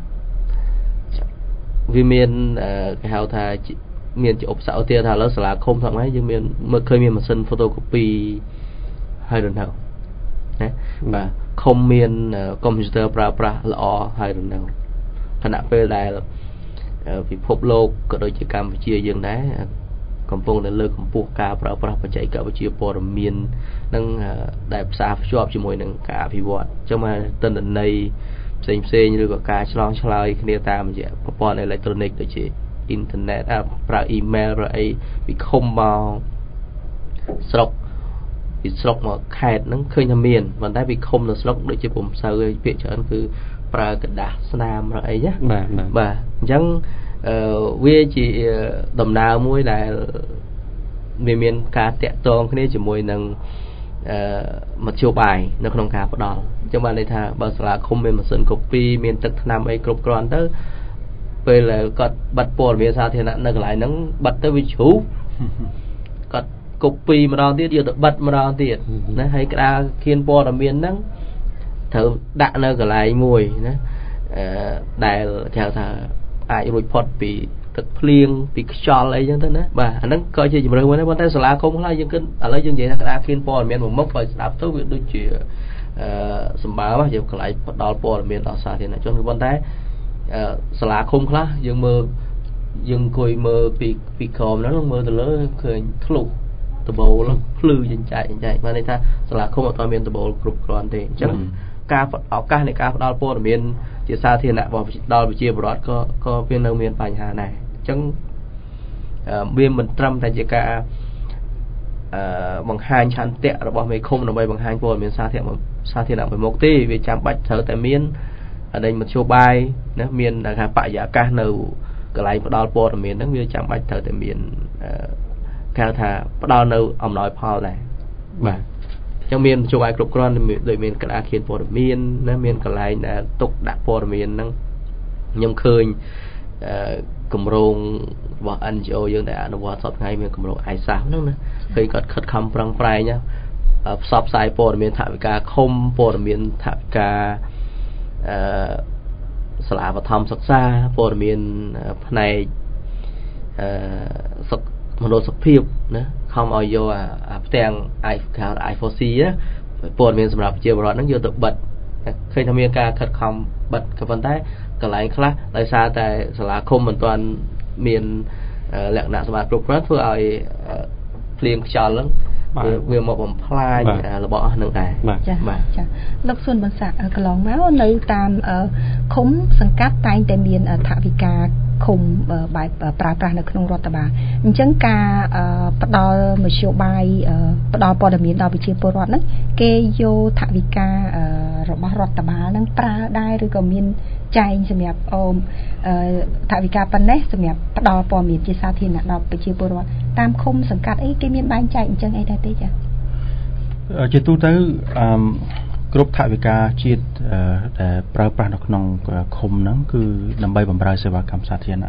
វាមានគេហៅថាមានជាឧបសគ្គឧទាហរណ៍ថាឥឡូវសាលាឃុំថាម៉េចយើងមានមើលឃើញមានម៉ាស៊ីន photocopy ហើយដល់ណាបាទឃុំមានកុំព្យូទ័រប្រើប្រាស់ល្អហើយដល់ណាខណៈពេលដែលពិភពលោកក៏ដូចជាកម្ពុជាយើងដែរកំពុងតែលើកកម្ពស់ការប្រើប្រាស់បច្ចេកវិទ្យាព័ត៌មាននឹងដែលផ្សារភ្ជាប់ជាមួយនឹងការអភិវឌ្ឍអញ្ចឹងមកទិន្នន័យផ្សេងផ្សេងឬក៏ការឆ្លងឆ្លើយគ្នាតាមរយៈប្រព័ន្ធអេឡិចត្រូនិកដូចជាអ៊ីនធឺណិតប្រើអ៊ីមែលប្រើអីពីឃុំមកស្រុកពីស្រុកមកខេត្តហ្នឹងឃើញថាមានប៉ុន្តែពីឃុំទៅស្រុកដូចជាពុំសូវភាគច្រើនគឺប្រើกระดาษស្នាមឬអីណាបាទបាទអញ្ចឹងអឺវាជាដំណើរមួយដែលវាមានការតាក់ទងគ្នាជាមួយនឹងអឺមធ្យោបាយនៅក្នុងការផ្ដល់អញ្ចឹងបានន័យថាបើសាលាឃុំមានម៉ាស៊ីន copy មានទឹកថ្នាំអីគ្រប់គ្រាន់ទៅពេលដែលគាត់បិទព័ត៌មានសាធារណៈនៅកន្លែងហ្នឹងបិទទៅវាជ្រុះគាត់ copy ម្ដងទៀតយកទៅបិទម្ដងទៀតណាហើយក្តារខៀនព័ត៌មានហ្នឹងត្រូវដាក់នៅកន្លែងមួយណាអឺដែលគេហៅថាអាចរួចផុតពីទឹកភ្លៀងពីខ្យល់អីចឹងទៅណាបាទអាហ្នឹងក៏ជាជំរឿនមួយដែរប៉ុន្តែសាលាឃុំខ្លះយើងគិតឥឡូវយើងនិយាយថាក្តារខៀនព័ត៌មានមួយមុខឲ្យស្ដាប់ទៅវាដូចជាអឺសម្បើមយើងកន្លែងផ្ដល់ព័ត៌មានដល់សាធារណជនប៉ុន្តែអឺសាលាឃុំខ្លះយើងមើលយើងអង្គុយមើលពីពីក្រោមហ្នឹងមើលទៅលើឃើញធ្លុះដបូលភ្លឺចិញ្ចែកចិញ្ចែកបានន័យថាសាលាឃុំអត់ទាន់មានដបូលគ្រប់គ្រាន់ទេអញ្ចឹងការឱកាសនៃការផ្ដល់ព័ត៌មានជាសាធារណៈរបស់ដល់ប្រជាពលរដ្ឋក៏ក៏វានៅមានបញ្ហាដែរអញ្ចឹងវាមិនត្រឹមតែជាការអឺបង្ហាញឆន្ទៈរបស់មេឃុំដើម្បីបង្ហាញព័ត៌មានសាធារណៈសាធារណៈមួយមុខទេវាចាំបាច់ត្រូវតែមានអីមធ្យោបាយណាមានថាបរិយាកាសនៅកន្លែងផ្ដល់ព័ត៌មានហ្នឹងវាចាំបាច់ត្រូវតែមានគេថាផ្ដល់នៅអំណោយផលដែរបាទចឹងមានមធ្យោបាយគ្រប់គ្រាន់ដូចមានក្តារខៀនព័ត៌មានណាមានកន្លែងដែលទុកដាក់ព័ត៌មានហ្នឹងខ្ញុំឃើញគម្រោងរបស់ en gi o យើងដែលអនុវត្តសពថ្ងៃមានគម្រោង i សាស ហ្នឹងណាឃើញគាត់ខិតខំប្រឹងប្រែងផ្សព្វផ្សាយព័ត៌មានថវិកាឃុំព័ត៌មានថវិកាអឺសាលាបឋមសិក្សាព័ត៌មានផ្នែកអឺសុខមនោសុខភាពណាខំឲ្យយកអាផ្ទាំង i ខាង i ហ្វូ ซี ណាព័ត៌មានសម្រាប់ប្រជាពលរដ្ឋហ្នឹងយកទៅបិទឃើញថាមានការខិតខំបិទក៏ប៉ុន្តែកន្លែងខ្លះដោយសារតែសាលាឃុំមិនទាន់មានលក្ខណៈសម្បត្តិគ្រប់គ្រាន់ធ្វើឲ្យភ្លៀងខ្យល់ហ្នឹងវាមកបំផ្លាញរបស់ហ្នឹងដែរចា៎ចា៎លោកសួនបន្សាក់កន្លងមកនៅតាមឃុំសង្កាត់តែងតែមានថវិកាឃុំបែបប្រើប្រាស់នៅក្នុងរដ្ឋបាលអញ្ចឹងការផ្ដល់មធ្យោបាយផ្ដល់ព័ត៌មានដល់ប្រជាពលរដ្ឋហ្នឹងគេយកថវិការបស់រដ្ឋបាលហ្នឹងប្រើដែរឬក៏មានចែងសម្រាប់អូថវិកាប៉ុណ្ណេះសម្រាប់ផ្ដល់ព័ត៌មានជាសាធារណៈដល់ប្រជាពលរដ្ឋតាមឃុំសង្កាត់អីគេមានបែងចែកអញ្ចឹងអីដែរទេចា៎ជាទូទៅអឺគ្រប់ថវិកាជាតិដែលប្រើប្រាស់នៅក្នុងឃុំហ្នឹងគឺដើម្បីបម្រើសេវាកម្មសាធារណៈ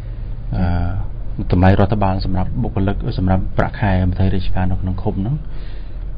អឺតម្លៃរដ្ឋបាលសម្រាប់បុគ្គលិកសម្រាប់ប្រាក់ខែមន្ត្រីរាជការនៅក្នុងឃុំហ្នឹង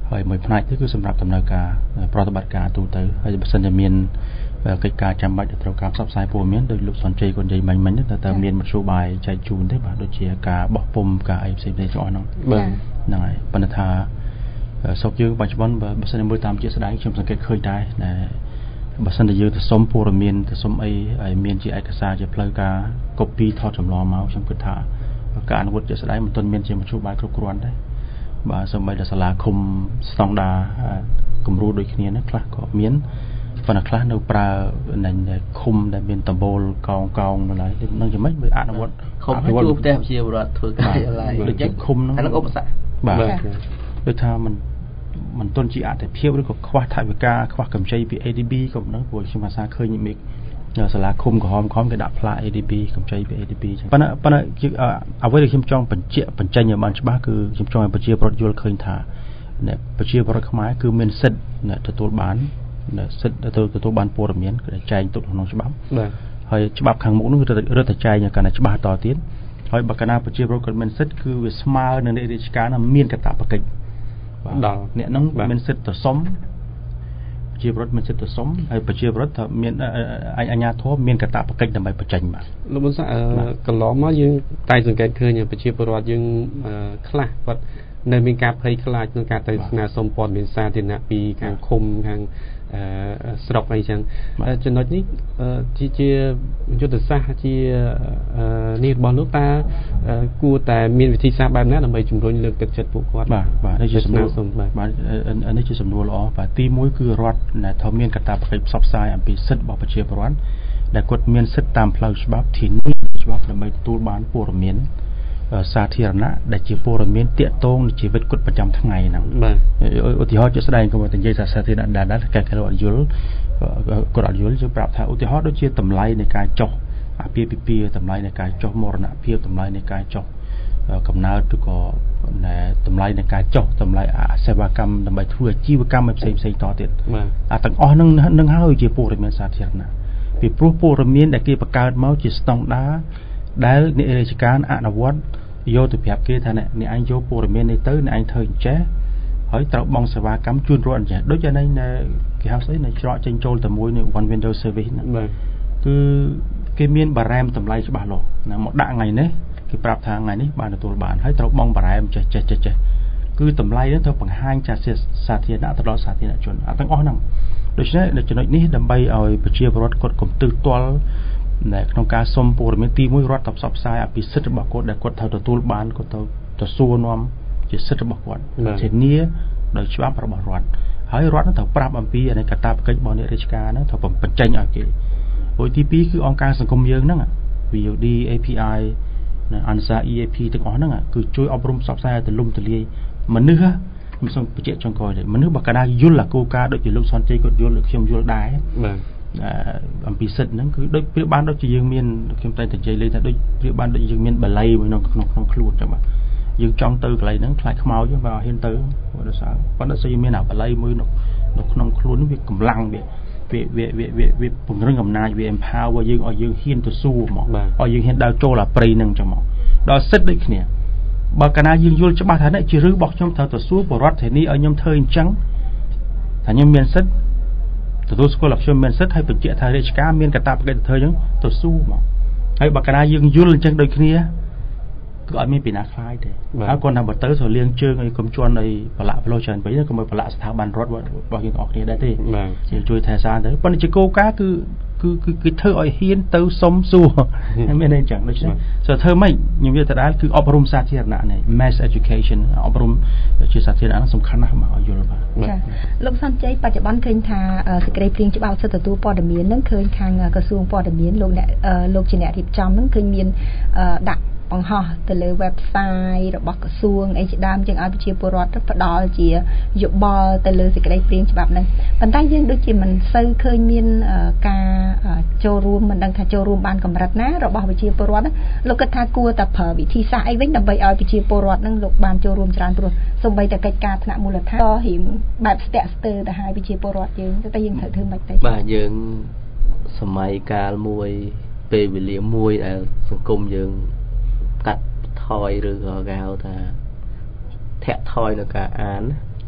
ហើយមួយផ្នែកទៀតគឺសម្រាប់ដំណើរការប្រតិបត្តិការទូទៅហើយបើសិនជាមានកិច្ចការចាំបាច់ដែលត្រូវការផ្សព្វផ្សាយព័ត៌មានដោយលោកសនជ័យគាត់និយាយមិញមិញទៅតើមានមធ្យោបាយចែកជូនទេបាទដូចជាការបោះពុម្ពការអីផ្សេងៗទាំងអស់ហ្នឹងហ្នឹងហើយប៉ុន្តែថាសុខយើងបច្ចុប្បន្នបើសិនជាមើលតាមជាក់ស្ដែងខ្ញុំសង្កេតឃើញដែរដែលបើសិនជាយើងទៅសុំព័ត៌មានទៅសុំអីហើយមានជាឯកសារជាផ្លូវការ copy ថតចម្លងមកខ្ញុំគិតថាការអនុវត្តជាក់ស្ដែងមិនទាន់មានជាមធ្យោបាយគ្រប់គ្រាន់ទេបាទសូម្បីតែសាលាឃុំស្តង់ដារគំរូដូចគ្នាណាខ្លះក៏មានប៉ុន្តែខ្លះនៅប្រើនៃឃុំដែលមានដំបូលកោងកោងនៅឡើយនឹងយ៉ាងម៉េចវាអនុវត្តឃុំជួបផ្ទះប្រជាពលរដ្ឋធ្វើការយ៉ាងឡាយដូចជាឃុំហ្នឹងអានឹងឧបសគ្គបាទដូចថាมันមិនទាន់ជាអតិភិបឬក៏ខ្វះថវិកាខ្វះកម្ចីពី A D B ក៏មិនដឹងព្រោះខ្ញុំអាសាឃើញមេសាលាឃុំក្រហមក្រហមគេដាក់ផ្លាក A D B កម្ចីពី A D B ចឹងប៉ុន្តែប៉ុន្តែអ្វីដែលខ្ញុំចង់បញ្ជាក់បញ្ចេញឲ្យបានច្បាស់គឺខ្ញុំចង់ឲ្យប្រជាពលរដ្ឋយល់ឃើញថាអ្នកប្រជាពលរដ្ឋខ្មែរគឺមានសិទ្ធិអ្នកទទួលបានសិទ្ធិទទួលទទួលបានព័ត៌មានគឺចែងទុកក្នុងច្បាប់បាទហើយច្បាប់ខាងមុខនោះរត់តែចែងឲ្យកាន់តែច្បាស់តទៀតហើយបើកាលណាប្រជាពលរដ្ឋគាត់មានសិទ្ធិគឺវាស្មើនឹងរាជការមានកាតព្វកិច្ចដល់អ្នកហ្នឹងមានសិទ្ធិទៅសុំប្រជាពលរដ្ឋមានសិទ្ធិទៅសុំហើយប្រជាពលរដ្ឋថាមានអាជ្ញាធរមានកាតព្វកិច្ចដើម្បីបញ្ចេញបាទលោកប៊ុនសាកន្លងមកយើងតែសង្កេតឃើញប្រជាពលរដ្ឋយើងខ្លះគាត់នៅមានការភ័យខ្លាចក្នុងការទៅស្នើសុំព័ត៌មានសាធារណៈពីខាងឃុំខាងស្រុកអីចឹងចំណុចនេះជាជាយុទ្ធសាស្ត្រជានេះរបស់លោកតាគួរតែមានវិធីសាស្ត្របែបណាដើម្បីជំរុញលើកទឹកចិត្តពួកគាត់បាទបាទនេះជាសំណួរបាទនេះជាសំណួរល្អបាទទីមួយគឺរដ្ឋដែលត្រូវមានកាតព្វកិច្ចផ្សព្វផ្សាយអំពីសិទ្ធិរបស់ប្រជាពលរដ្ឋដែលគាត់មានសិទ្ធិតាមផ្លូវច្បាប់ធានាច្បាប់ដើម្បីទទួលបានព័ត៌មានសាធារណៈដែលជាព័ត៌មានទាក់ទងនឹងជីវិតគាត់ប្រចាំថ្ងៃហ្នឹងបាទឧទាហរណ៍ជាក់ស្ដែងក៏មកនិយាយថាសាធារណៈដែលកែកែអត់យល់គាត់អត់យល់យើងប្រាប់ថាឧទាហរណ៍ដូចជាតម្លៃនៃការចុះអាពាហ៍ពិពាហ៍តម្លៃនៃការចុះមរណភាពតម្លៃនៃការចុះកំណើតឬក៏តម្លៃនៃការចុះតម្លៃអាសេវាកម្មដើម្បីធ្វើអាជីវកម្មផ្សេងផ្សេងតទៀតបាទអាទាំងអស់ហ្នឹងនឹងហើយជាព័ត៌មានសាធារណៈពីព្រោះព័ត៌មានដែលគេបង្កើតមកជាស្តង់ដារដែលអ្នករាជការអនុវត្តយកទៅប្រាប់គេថាអ្នកឯងយកព័ត៌មាននេះទៅអ្នកឯងធ្វើអញ្ចេះហើយត្រូវបង់សេវាកម្មជូនរដ្ឋអញ្ចេះដូចយ៉ាងនេះគេហៅស្អីនៅច្រកចេញចូលតែមួយនៃ one window service ហ្នឹងបាទគឺគេមានបារ៉ែមតម្លៃច្បាស់លាស់ណាមកដាក់ថ្ងៃនេះគេប្រាប់ថាថ្ងៃនេះបានទទួលបានហើយត្រូវបង់បារ៉ែមចេះចេះចេះចេះគឺតម្លៃហ្នឹងត្រូវបង្ហាញចាស់សាធារណៈទៅដល់សាធារណជនអាទាំងអស់ហ្នឹងដូច្នេះចំណុចនេះដើម្បីឲ្យប្រជាពលរដ្ឋគាត់កុំទើសទាល់នៅក្នុងការសុំព័ត៌មានទីមួយរដ្ឋទៅផ្សព្វផ្សាយអំពីសិទ្ធិរបស់គាត់ដែលគាត់ត្រូវទទួលបានគាត់ទៅទៅសួរនាំជាសិទ្ធិរបស់គាត់ធានាដោយច្បាប់របស់រដ្ឋហើយរដ្ឋនឹងត្រូវប្រាប់អំពីអាកាតព្វកិច្ចរបស់អ្នករាជការហ្នឹងត្រូវបញ្ចេញឲ្យគេហើយទីពីរគឺអង្គការសង្គមយើងហ្នឹង V O D A P I និង អានសា E A P ទាំងអស់ហ្នឹងគឺជួយអប់រំផ្សព្វផ្សាយឲ្យទូលំទូលាយមនុស្សខ្ញុំសូមបញ្ជាក់ចុងក្រោយទេមនុស្សបើកាលណាយល់អាគោលការណ៍ដូចជាលោកសនជ័យគាត់យល់ខ្ញុំយល់ដែរបាទអំពីសិទ្ធិហ្នឹងគឺដូចប្រៀបបានដូចជាយើងមានខ្ញុំតែនិយាយលេងថាដូចប្រៀបបានដូចយើងមានបល័យមួយក្នុងក្នុងខ្លួនចឹងបាទយើងចង់ទៅកន្លែងហ្នឹងខ្លាចខ្មោចបាទហ៊ានទៅដោយសារប៉ុន្តែស្អីមានអាបល័យមួយនៅក្នុងខ្លួនវាកម្លាំងវាវាវាវាវាពង្រឹងអំណាចវា empower យើងឲ្យយើងហ៊ានទៅស៊ូមកឲ្យយើងហ៊ានដើរចូលអាព្រៃហ្នឹងចឹងមកដល់សិទ្ធិដូចគ្នាបើកាលណាយើងយល់ច្បាស់ថានេះជារឿងរបស់ខ្ញុំត្រូវទៅស៊ូបរដ្ឋធានីឲ្យខ្ញុំធ្វើអញ្ចឹងថាខ្ញុំមានសិទ្ធិទទួលស្គាល់ថាខ្ញុំមានសិទ្ធិហើយបញ្ជាក់ថារាជការមានកាតព្វកិច្ចទៅធ្វើអញ្ចឹងទៅស៊ូមកហើយបើកាលណាយើងយល់អញ្ចឹងដូចគ្នាគឺអត់មានពីណាខ្លាយទេហើយគាត់ថាបើទៅទៅលៀងជើងឲ្យកុំជន់ឲ្យប្រឡាក់ប្លោច្រើនពេកកុំឲ្យប្រឡាក់ស្ថាប័នរដ្ឋរបស់យើងទាំងអស់គ្នាដែរទេជាជួយថែសារទៅប៉ុន្តែជាគោលការណ៍គឺគឺគឺគឺធ្វើឲ្យហ៊ានទៅសុំសួរមានអីចឹងដូច្នេះសូធ្វើម៉េចខ្ញុំនិយាយទៅដែរគឺអប់រំសាធារណៈនេះ mass education អប់រំជាសាធារណៈហ្នឹងសំខាន់ណាស់មកឲ្យយល់បាទចាលោកសនជ័យបច្ចុប្បន្នឃើញថាសេចក្តីព្រាងច្បាប់សិទ្ធិទទួលព័ត៌មានហ្នឹងឃើញខាងក្រសួងព័ត៌មានលោកអ្នកលោកជាអ្នករៀបចំហ្នឹងឃើញមានដាក់បង្ហោះទៅលើ website របស់ក្រសួងអីជាដើមជាងឲ្យប្រជាពលរដ្ឋផ្ដល់ជាយោបល់ទៅលើសេចក្តីព្រាងច្បាប់ហ្នឹងប៉ុន្តែយើងដូចជាមិនសូវឃើញមានការចូលរួមមិនដឹងថាចូលរួមបានកម្រិតណារបស់ប្រជាពលរដ្ឋលោកគិតថាគួរតែប្រើវិធីសាស្ត្រអីវិញដើម្បីឲ្យប្រជាពលរដ្ឋហ្នឹងលោកបានចូលរួមច្រើនព្រោះសូម្បីតែកិច្ចការថ្នាក់មូលដ្ឋានក៏រៀងបែបស្ទាក់ស្ទើរទៅឲ្យប្រជាពលរដ្ឋយើងតែយើងត្រូវធ្វើម៉េចទៅបាទយើងសម័យកាលមួយពេលវេលាមួយដែលសង្គមយើងកាត់ថយឬក៏គេហៅថាធាក់ថយនៅការអានចាអញ្ចឹ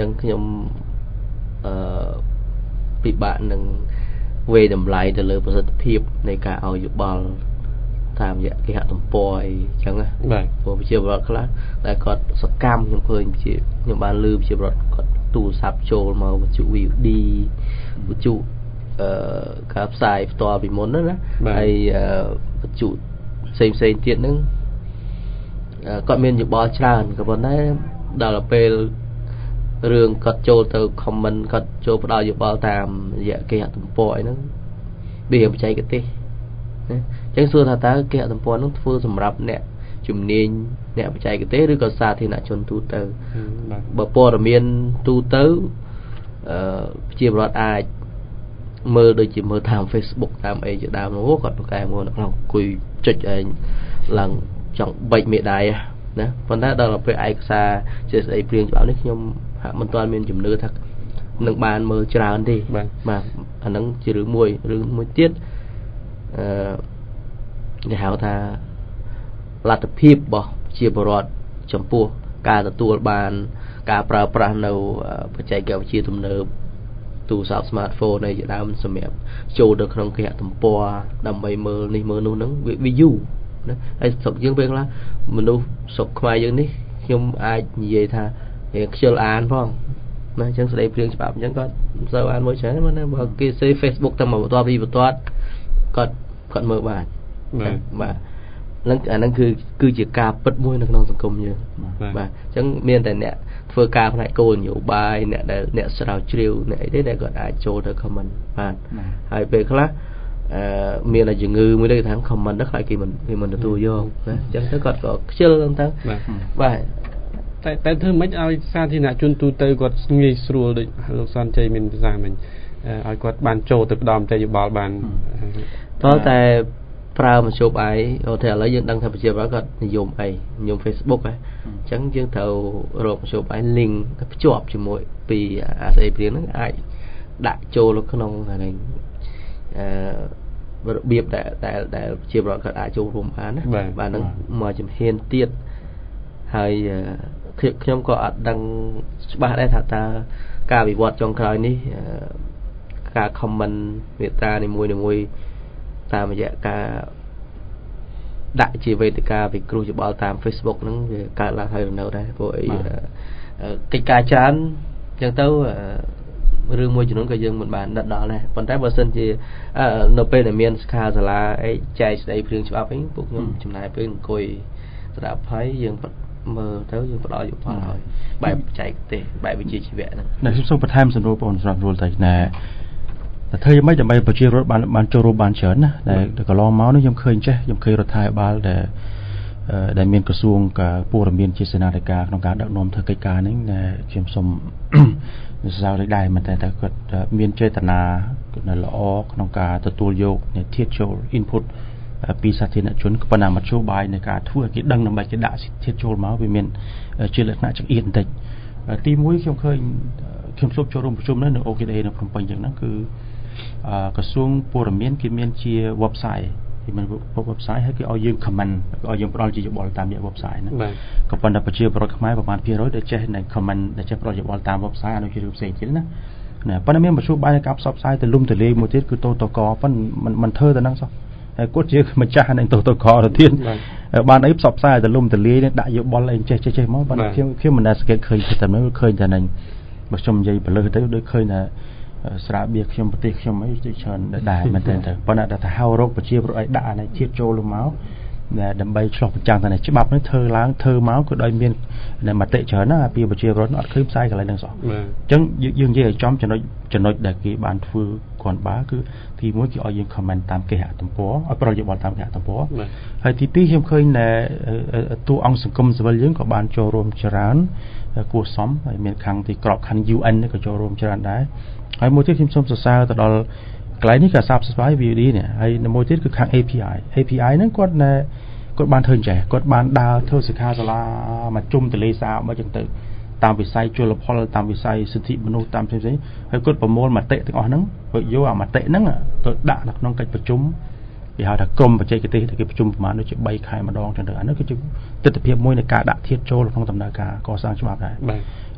ចឹងខ្ញុំអឺពិបាកនឹងវេតម្លៃទៅលើប្រសិទ្ធភាពនៃការឲ្យយោបល់តាមរយៈគេហទំព័រអីចឹងណាបាទព្រោះប្រជាពលរដ្ឋខ្លះដែលគាត់សកម្មខ្ញុំឃើញជាខ្ញុំបានឮប្រជាពលរដ្ឋគាត់ទូរស័ព្ទចូលមកបញ្ជូ វី ឌី បញ្ជូអឺការផ្សាយផ្ទាល់ពីមុនណាហើយបញ្ជូផ្សេងផ្សេងទៀតហ្នឹងគាត់មានយោបល់ច្រើនក៏ប៉ុន្តែដល់ពេលរឿងគាត់ចូលទៅ comment គាត់ចូលផ្ដល់យោបល់តាមរយៈគេហទំព័រអីហ្នឹងវាបច្ចេកទេសណាអញ្ចឹងសួរថាតើគេហទំព័រហ្នឹងធ្វើសម្រាប់អ្នកជំនាញអ្នកបច្ចេកទេសឬក៏សាធារណជនទូទៅបើព័ត៌មានទូទៅអឺជាប្រវត្តិអាចមើលដូចជាមើលតាម Facebook តាមអីជាដើមនោះគាត់ប្រកែមកនៅក្នុងអង្គុយចុចឯងឡើងចង់បិចមេដៃណាប៉ុន្តែដល់ពេលឯកសារជាស្ដីព្រៀងច្បាប់នេះខ្ញុំហាក់មិនទាន់មានជំនឿថានឹងបានមើលច្រើនទេបាទបាទអាហ្នឹងជារឿងមួយរឿងមួយទៀតអឺគេហៅថាលទ្ធភាពរបស់ជាបរិវត្តចំពោះការទទួលបានការប្រើប្រាស់នៅបច្ចេកវិទ្យាទំនើបទូរស័ព្ទ smartphone នៃជាដើមសម្រាប់ចូលទៅក្នុងគេហទំព័រដើម្បីមើលនេះមើលនោះហ្នឹងវាយូរណាហើយស្រុកយើងពេលខ្លះមនុស្សស្រុកខ្មែរយើងនេះខ្ញុំអាចនិយាយថាខ្ជិលអានផងណាអញ្ចឹងស្ដីព្រៀងច្បាប់អញ្ចឹងគាត់មិនសូវអានមួយច្រើនណាបើគេសេ Facebook តែមកបន្ទាត់ពីបន្ទាត់គាត់គាត់មើលបានបាទបាទហ្នឹងអាហ្នឹងគឺគឺជាការពិតមួយនៅក្នុងសង្គមយើងបាទអញ្ចឹងមានតែអ្នកធ្វើការផ្នែកគោលនយោបាយអ្នកដែលអ្នកស្រាវជ្រាវអ្នកអីទេដែលគាត់អាចចូលទៅ comment បាទហើយពេលខ្លះអឺមានតែជំងឺមួយទៅថា comment ហ្នឹងខ្លាចគេមិនគេមិនទទួលយកណាអញ្ចឹងទៅគាត់ក៏ខ្ជិលហ្នឹងទៅបាទតែតែធ្វើម៉េចឲ្យសាធារណជនទូទៅគាត់ងាយស្រួលដូចលោកសនជ័យមានភាសាមិញឲ្យគាត់បានចូលទៅផ្ដំតែយោបល់បានតើតែប្រើមធ្យោបាយអូតែឥឡូវយើងដឹងថាប្រជាពលរដ្ឋគាត់និយមអីនិយម Facebook ហ៎អញ្ចឹងយើងត្រូវរកមធ្យោបាយ link ភ្ជាប់ជាមួយពីអាស្អីព្រៀងហ្នឹងអាចដាក់ចូលក្នុងអានេះអឺរបៀបដែលដែលដែលប្រជាពលរដ្ឋគាត់អាចចូលរួមបានណាបាទហ្នឹងមកជំហានទៀតហើយខ្ញុំក៏អត់ដឹងច្បាស់ដែរថាតើការវិវត្តចុងក្រោយនេះការ comment មេត្តានីមួយៗតាមរយៈការដាក់ជាវេទិកាវិគ្រោះយោបល់តាម Facebook ហ្នឹងវាកើតឡើងហើយនៅដែរព្រោះអីកិច្ចការច្រើនអញ្ចឹងទៅរឿងមួយចំនួនក៏យើងមិនបានដិតដល់ដែរប៉ុន្តែបើសិនជានៅពេលដែលមានសិក្ខាសាលាអីចែកស្ដីព្រៀងច្បាប់អីពួកខ្ញុំចំណាយពេលអង្គុយស្ដាប់ហើយយើងមើលទៅយើងផ្ដល់យោបល់ហើយបែបបច្ចេកទេសបែបវិជ្ជាជីវៈហ្នឹងខ្ញុំសូមបន្ថែមសំណួរបងស្រាប់រួលតែណែតែធ្វើយ៉ាងម៉េចដើម្បីប្រជាពលរដ្ឋបានបានចូលរួមបានច្រើនណាដែលកន្លងមកនេះខ្ញុំឃើញចេះខ្ញុំឃើញរដ្ឋាភិបាលដែលដែលមានក្រសួងការព័ត៌មានជាសេនាធិការក្នុងការដឹកនាំធ្វើកិច្ចការនេះដែលខ្ញុំសូមសរសើរដែរមែនតែគាត់មានចេតនាល្អក្នុងការទទួលយកធាតុចូល input ពីសាធារណជនក៏ប៉ុន្តែមធ្យោបាយនៃការធ្វើឲ្យគេដឹងដើម្បីគេដាក់ធាតុចូលមកវាមានជាលក្ខណៈចង្អៀតបន្តិចទីមួយខ្ញុំឃើញខ្ញុំជួបចូលរួមប្រជុំនៅ អូ គេ ឌី នៅភ្នំពេញយ៉ាងហ្នឹងគឺក្រសួងព័ត៌មានគេមានជា website គេមាន website ហើយគេឲ្យយើង comment ឲ្យយើងផ្ដល់ជាយោបល់តាមរយៈ website ហ្នឹងក៏ប៉ុន្តែប្រជាពលរដ្ឋខ្មែរប្រហែលភាគរយដែលចេះនៅ comment ដែលចេះផ្ដល់យោបល់តាម website អានោះជារឿងផ្សេងទៀតណាណាប៉ុន្តែមានមធ្យោបាយនៃការផ្សព្វផ្សាយទៅលំទលាយមួយទៀតគឺតតកប៉ុន្តែមិនមិនធ្វើទៅហ្នឹងសោះហើយគាត់ជាម្ចាស់នៃតតកទៅទៀតបានអីផ្សព្វផ្សាយទៅលំទលាយដាក់យោបល់អីចេះចេះចេះមកប៉ុន្តែខ្ញុំខ្ញុំមិនដែលសង្កេតឃើញតែមិនឃើញតែនឹងបើខ្ញុំនិយាយបលើទៅដូចឃើញថាស្រាបៀរខ្ញុំប្រទេសខ្ញុំអីដូចច្រើនដែរមែនតើទៅប៉ុន្តែថាហៅរោគប្រជាពលរដ្ឋឲ្យដាក់អានេះជាតិចូលមកដើម្បីឆ្លោះបញ្ចាំងថាច្បាប់នេះធ្វើឡើងធ្វើមកក៏ដោយមានមតិច្រើនណាពីប្រជាពលរដ្ឋអត់ឃើញផ្សាយកន្លែងហ្នឹងសោះអញ្ចឹងយើងនិយាយឲ្យចំចំណុចចំណុចដែលគេបានធ្វើគាត់បាគឺទីមួយគេឲ្យយើង comment តាមគេហទំព័រឲ្យប្រយោបល់តាមគេហទំព័រហើយទីពីរខ្ញុំឃើញតែតួអង្គសង្គមស៊ីវិលយើងក៏បានចូលរួមច្រើនគួរសមហើយមានខាងទីក្របខ័ណ្ឌ យូ អិន ក៏ចូលរួមច្រើនដែរហើយមួយទៀតខ្ញុំសូមសរសើរទៅដល់កន្លែងនេះក៏សាបស្បាយ វី ឌី នេះហើយមួយទៀតគឺខាង เอ พี ไอ เอ พี ไอ ហ្នឹងគាត់ណែគាត់បានធ្វើចេះគាត់បានដើរធ្វើសិក្ខាសាលាមកជុំទលេសាបមកចឹងទៅតាមវិស័យជលផលតាមវិស័យសិទ្ធិមនុស្សតាមផ្សេងៗហើយគាត់ប្រមូលមតិទាំងអស់ហ្នឹងគាត់យកអាមតិហ្នឹងទៅដាក់នៅក្នុងកិច្ចប្រជុំគេហៅថាក្រុមបច្ចេកទេសដែលគេប្រជុំប្រហែលដូចជាបីខែម្ដងចឹងទៅអានោះគឺជាទស្សនវិជ្ជាមួយនៃការដាក់ធាតុចូលក្នុងដំណើរការកសាងច្បាប់ដែរ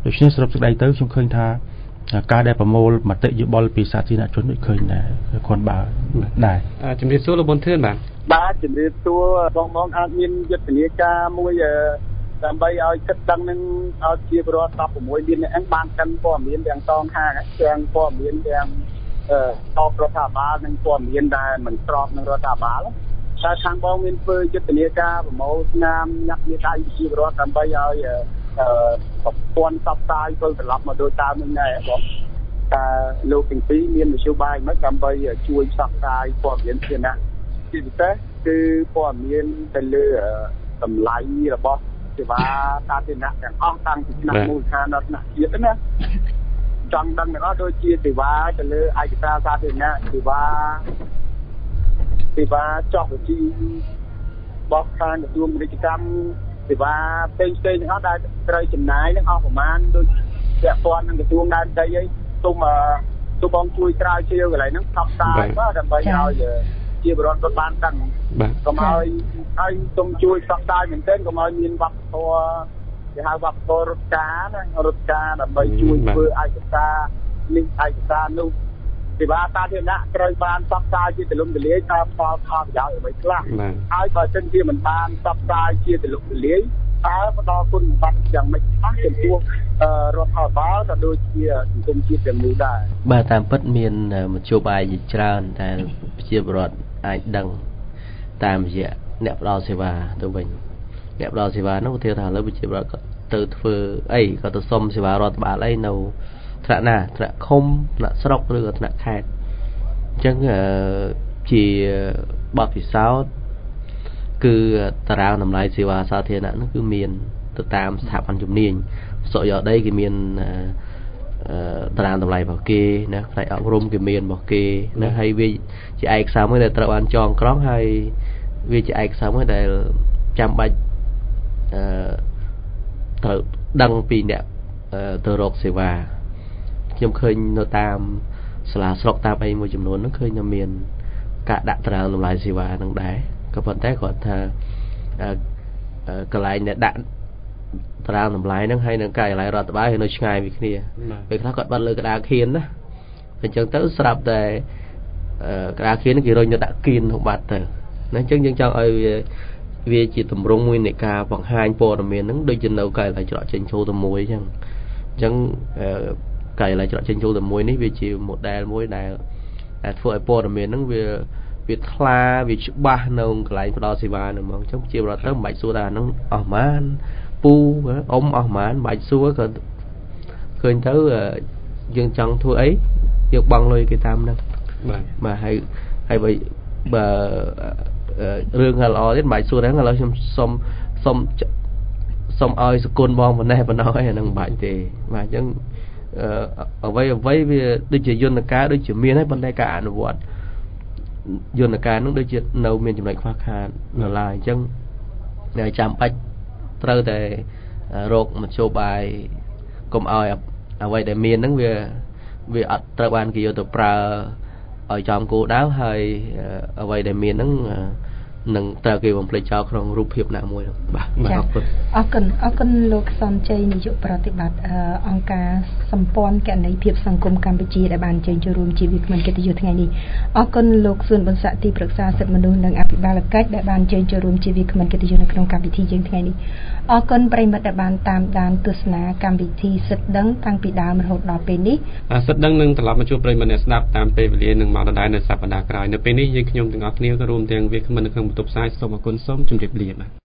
ដូច្នេះសរុបសេចក្តីទៅខ្ញុំឃើញថាការដែលប្រមូលមតិយោបល់ពីសាធារណជនដូចឃើញដែរគាត់បើដែរជំរាបសួរលោកប៊ុនធឿនបាទបាទជំរាបសួរបងប្អូនអាចមានយុទ្ធនាការមួយដើម្បីឲ្យគិតដឹងនឹងឲ្យជាប្រវត្តិដប់៦លានអ្នកបានកាន់ព័ត៌មានទាំងសងខាងទាំងព័ត៌មានទាំងអឺតបរដ្ឋាភិបាលនិងព័ត៌មានដែលមិនស្របនឹងរដ្ឋាភិបាលតែខាងបងមានធ្វើយុទ្ធនាការប្រមូលស្នាមញ៉ាត់ជាដៃជាប្រវត្តិដើម្បីឲ្យអឺប្រព័ន្ធសព្វសាយវិលត្រឡប់មកដូចដើមនឹងដែរបងតើលោកទាំងពីរមានវិទ្យុបាយមិនដើម្បីជួយផ្សព្វផ្សាយព័ត៌មានជាអ្នកជាពិសេសគឺព័ត៌មានទៅលើតម្លៃរបស់សេវាសាធារណៈទាំងអស់តាំងពីថ្នាក់មូលដ្ឋានដល់ថ្នាក់ជាតិណាចង់ដឹងទាំងអស់ដូចជាសេវាទៅលើឯកសារសាធារណៈសេវាសេវាចុះបញ្ជីបោះខាងក្រសួងពាណិជ្ជកម្មសេវាផ្សេងផ្សេងទាំងអស់ដែលត្រូវចំណាយនឹងអស់ប្រមាណដូចពាក់ព័ន្ធនឹងក្រសួងដែនដីអីសូមសូមបងជួយស្រាវជ្រាវកន្លែងហ្នឹងផ្សព្វផ្សាយបាទដើម្បីឲ្យជាបរិវត្តគាត់បានដឹងកុំឲ្យឲ្យសូមជួយផ្សព្វផ្សាយមែនទែនកុំឲ្យមានវប្បធម៌គេហៅវប្បធម៌រត់ការណារត់ការដើម្បីជួយធ្វើឯកសារនេះឯកសារនោះសេវាសាធារណៈត្រូវបានផ្សព្វផ្សាយជាទូលំទូលាយតាមផលផលប្រយោជន៍អ្វីខ្លះហើយបើសិនជាមិនបានផ្សព្វផ្សាយជាទូលំទូលាយតើផ្ដល់គុណសម្បត្តិយ៉ាងម៉េចខ្លះចំពោះរដ្ឋាភិបាលក៏ដូចជាសង្គមជាតិទាំងមូលដែរបាទតាមពិតមានមធ្យោបាយជាច្រើនដែលប្រជាពលរដ្ឋអាចដឹងតាមរយៈអ្នកផ្ដល់សេវាទៅវិញអ្នកផ្ដល់សេវានោះគេថាឥឡូវប្រជាពលរដ្ឋក៏ទៅធ្វើអីក៏ទៅសុំសេវារដ្ឋបាលអីនៅថ្នាក់ណាថ្នាក់ឃុំថ្នាក់ស្រុកឬក៏ថ្នាក់ខេត្តអញ្ចឹងជាបទពិសោធន៍គឺតារាងតម្លៃសេវាសាធារណៈនោះគឺមានទៅតាមស្ថាប័នជំនាញសក់យោដីគេមានតារាងតម្លៃរបស់គេណាផ្នែកអប់រំគេមានរបស់គេណាហើយវាជាឯកសារមួយដែលត្រូវបានចងក្រងហើយវាជាឯកសារមួយដែលចាំបាច់អឺត្រូវដឹងពីអ្នកទៅរកសេវាខ្ញុំឃើញនៅតាមសាលាស្រុកតាមអីមួយចំនួនហ្នឹងឃើញថាមានការដាក់តារាងតម្លៃសេវាហ្នឹងដែរក៏ប៉ុន្តែគាត់ថាកន្លែងដែលដាក់តារាងតម្លៃហ្នឹងហើយនឹងការិយាល័យរដ្ឋបាលនៅឆ្ងាយពីគ្នាពេលខ្លះគាត់បាត់លើក្តារខៀនណាអញ្ចឹងទៅស្រាប់តែក្តារខៀនគេរុញទៅដាក់គៀនក្នុងបាត់ទៅណាអញ្ចឹងយើងចង់ឲ្យវាជាទម្រង់មួយនៃការបង្ហាញព័ត៌មានហ្នឹងដូចជានៅការិយាល័យច្រកចេញចូលទៅមួយអញ្ចឹងអញ្ចឹងការិយាល័យច្រកចេញចូលទៅមួយនេះវាជា model មួយដែលធ្វើឲ្យព័ត៌មានហ្នឹងវាវាថ្លាវាច្បាស់នៅកន្លែងផ្ដល់សេវាហ្នឹងហ្មងអញ្ចឹងជាបរិបទទៅមិនបាច់សួរថាហ្នឹងអស់ប៉ុន្មានពូអ៊ំអស់ប៉ុន្មានមិនបាច់សួរក៏ឃើញទៅយើងចង់ធ្វើអីយើងបង់លុយគេតាមហ្នឹងបាទបាទហើយហើយបើបើរឿងល្អទៀតមិនបាច់សួរហ្នឹងឥឡូវខ្ញុំសុំសុំសុំឲ្យសគុណបងប៉ុណ្ណេះប៉ុណ្ណោះអីអាហ្នឹងមិនបាច់ទេបាទអញ្ចឹងអ្វីអ្វីវាដូចជាយន្តការដូចជាមានហើយប៉ុន្តែការអនុវត្តយន្តការហ្នឹងដូចជានៅមានចំណុចខ្វះខាតនៅឡើយអញ្ចឹងចាំបាច់ត្រូវតែរកមធ្យោបាយកុំឲ្យអ្វីដែលមានហ្នឹងវាវាអត់ត្រូវបានគេយកទៅប្រើឲ្យចំគោលដៅហើយអ្វីដែលមានហ្នឹងនឹងត្រូវគេបំភ្លេចចោលក្នុងរូបភាពណាមួយបាទអរគុណអរគុណអរគុណលោកសនជ័យនាយកប្រតិបត្តិអង្គការសម្ព័ន្ធគណនេយ្យភាពសង្គមកម្ពុជាដែលបានអញ្ជើញចូលរួមជាវាគ្មិនកិត្តិយសថ្ងៃនេះអរគុណលោកសួនប៊ុនស័កទីប្រឹក្សាសិទ្ធិមនុស្សនិងអភិបាលកិច្ចដែលបានអញ្ជើញចូលរួមជាវាគ្មិនកិត្តិយសនៅក្នុងកម្មវិធីយើងថ្ងៃនេះអរគុណប្រិយមិត្តដែលបានតាមដានទស្សនាកម្មវិធីសិទ្ធិដឹងតាំងពីដើមរហូតដល់ពេលនេះសិទ្ធិដឹងនឹងត្រឡប់មកជួបប្រិយមិត្តអ្នកស្ដាប់តាមពេលវេលានឹងមកដដែលនៅសប្តាហ៍ក្រោយនៅពេលនេះយើងខ្ញុំទាំងអស់គ្នាក៏រួមទាំងវាគ្មិននៅក្នុងបន្ទប់ផ្សាយសូមអរគុណសូមជម្រាបលាបាទ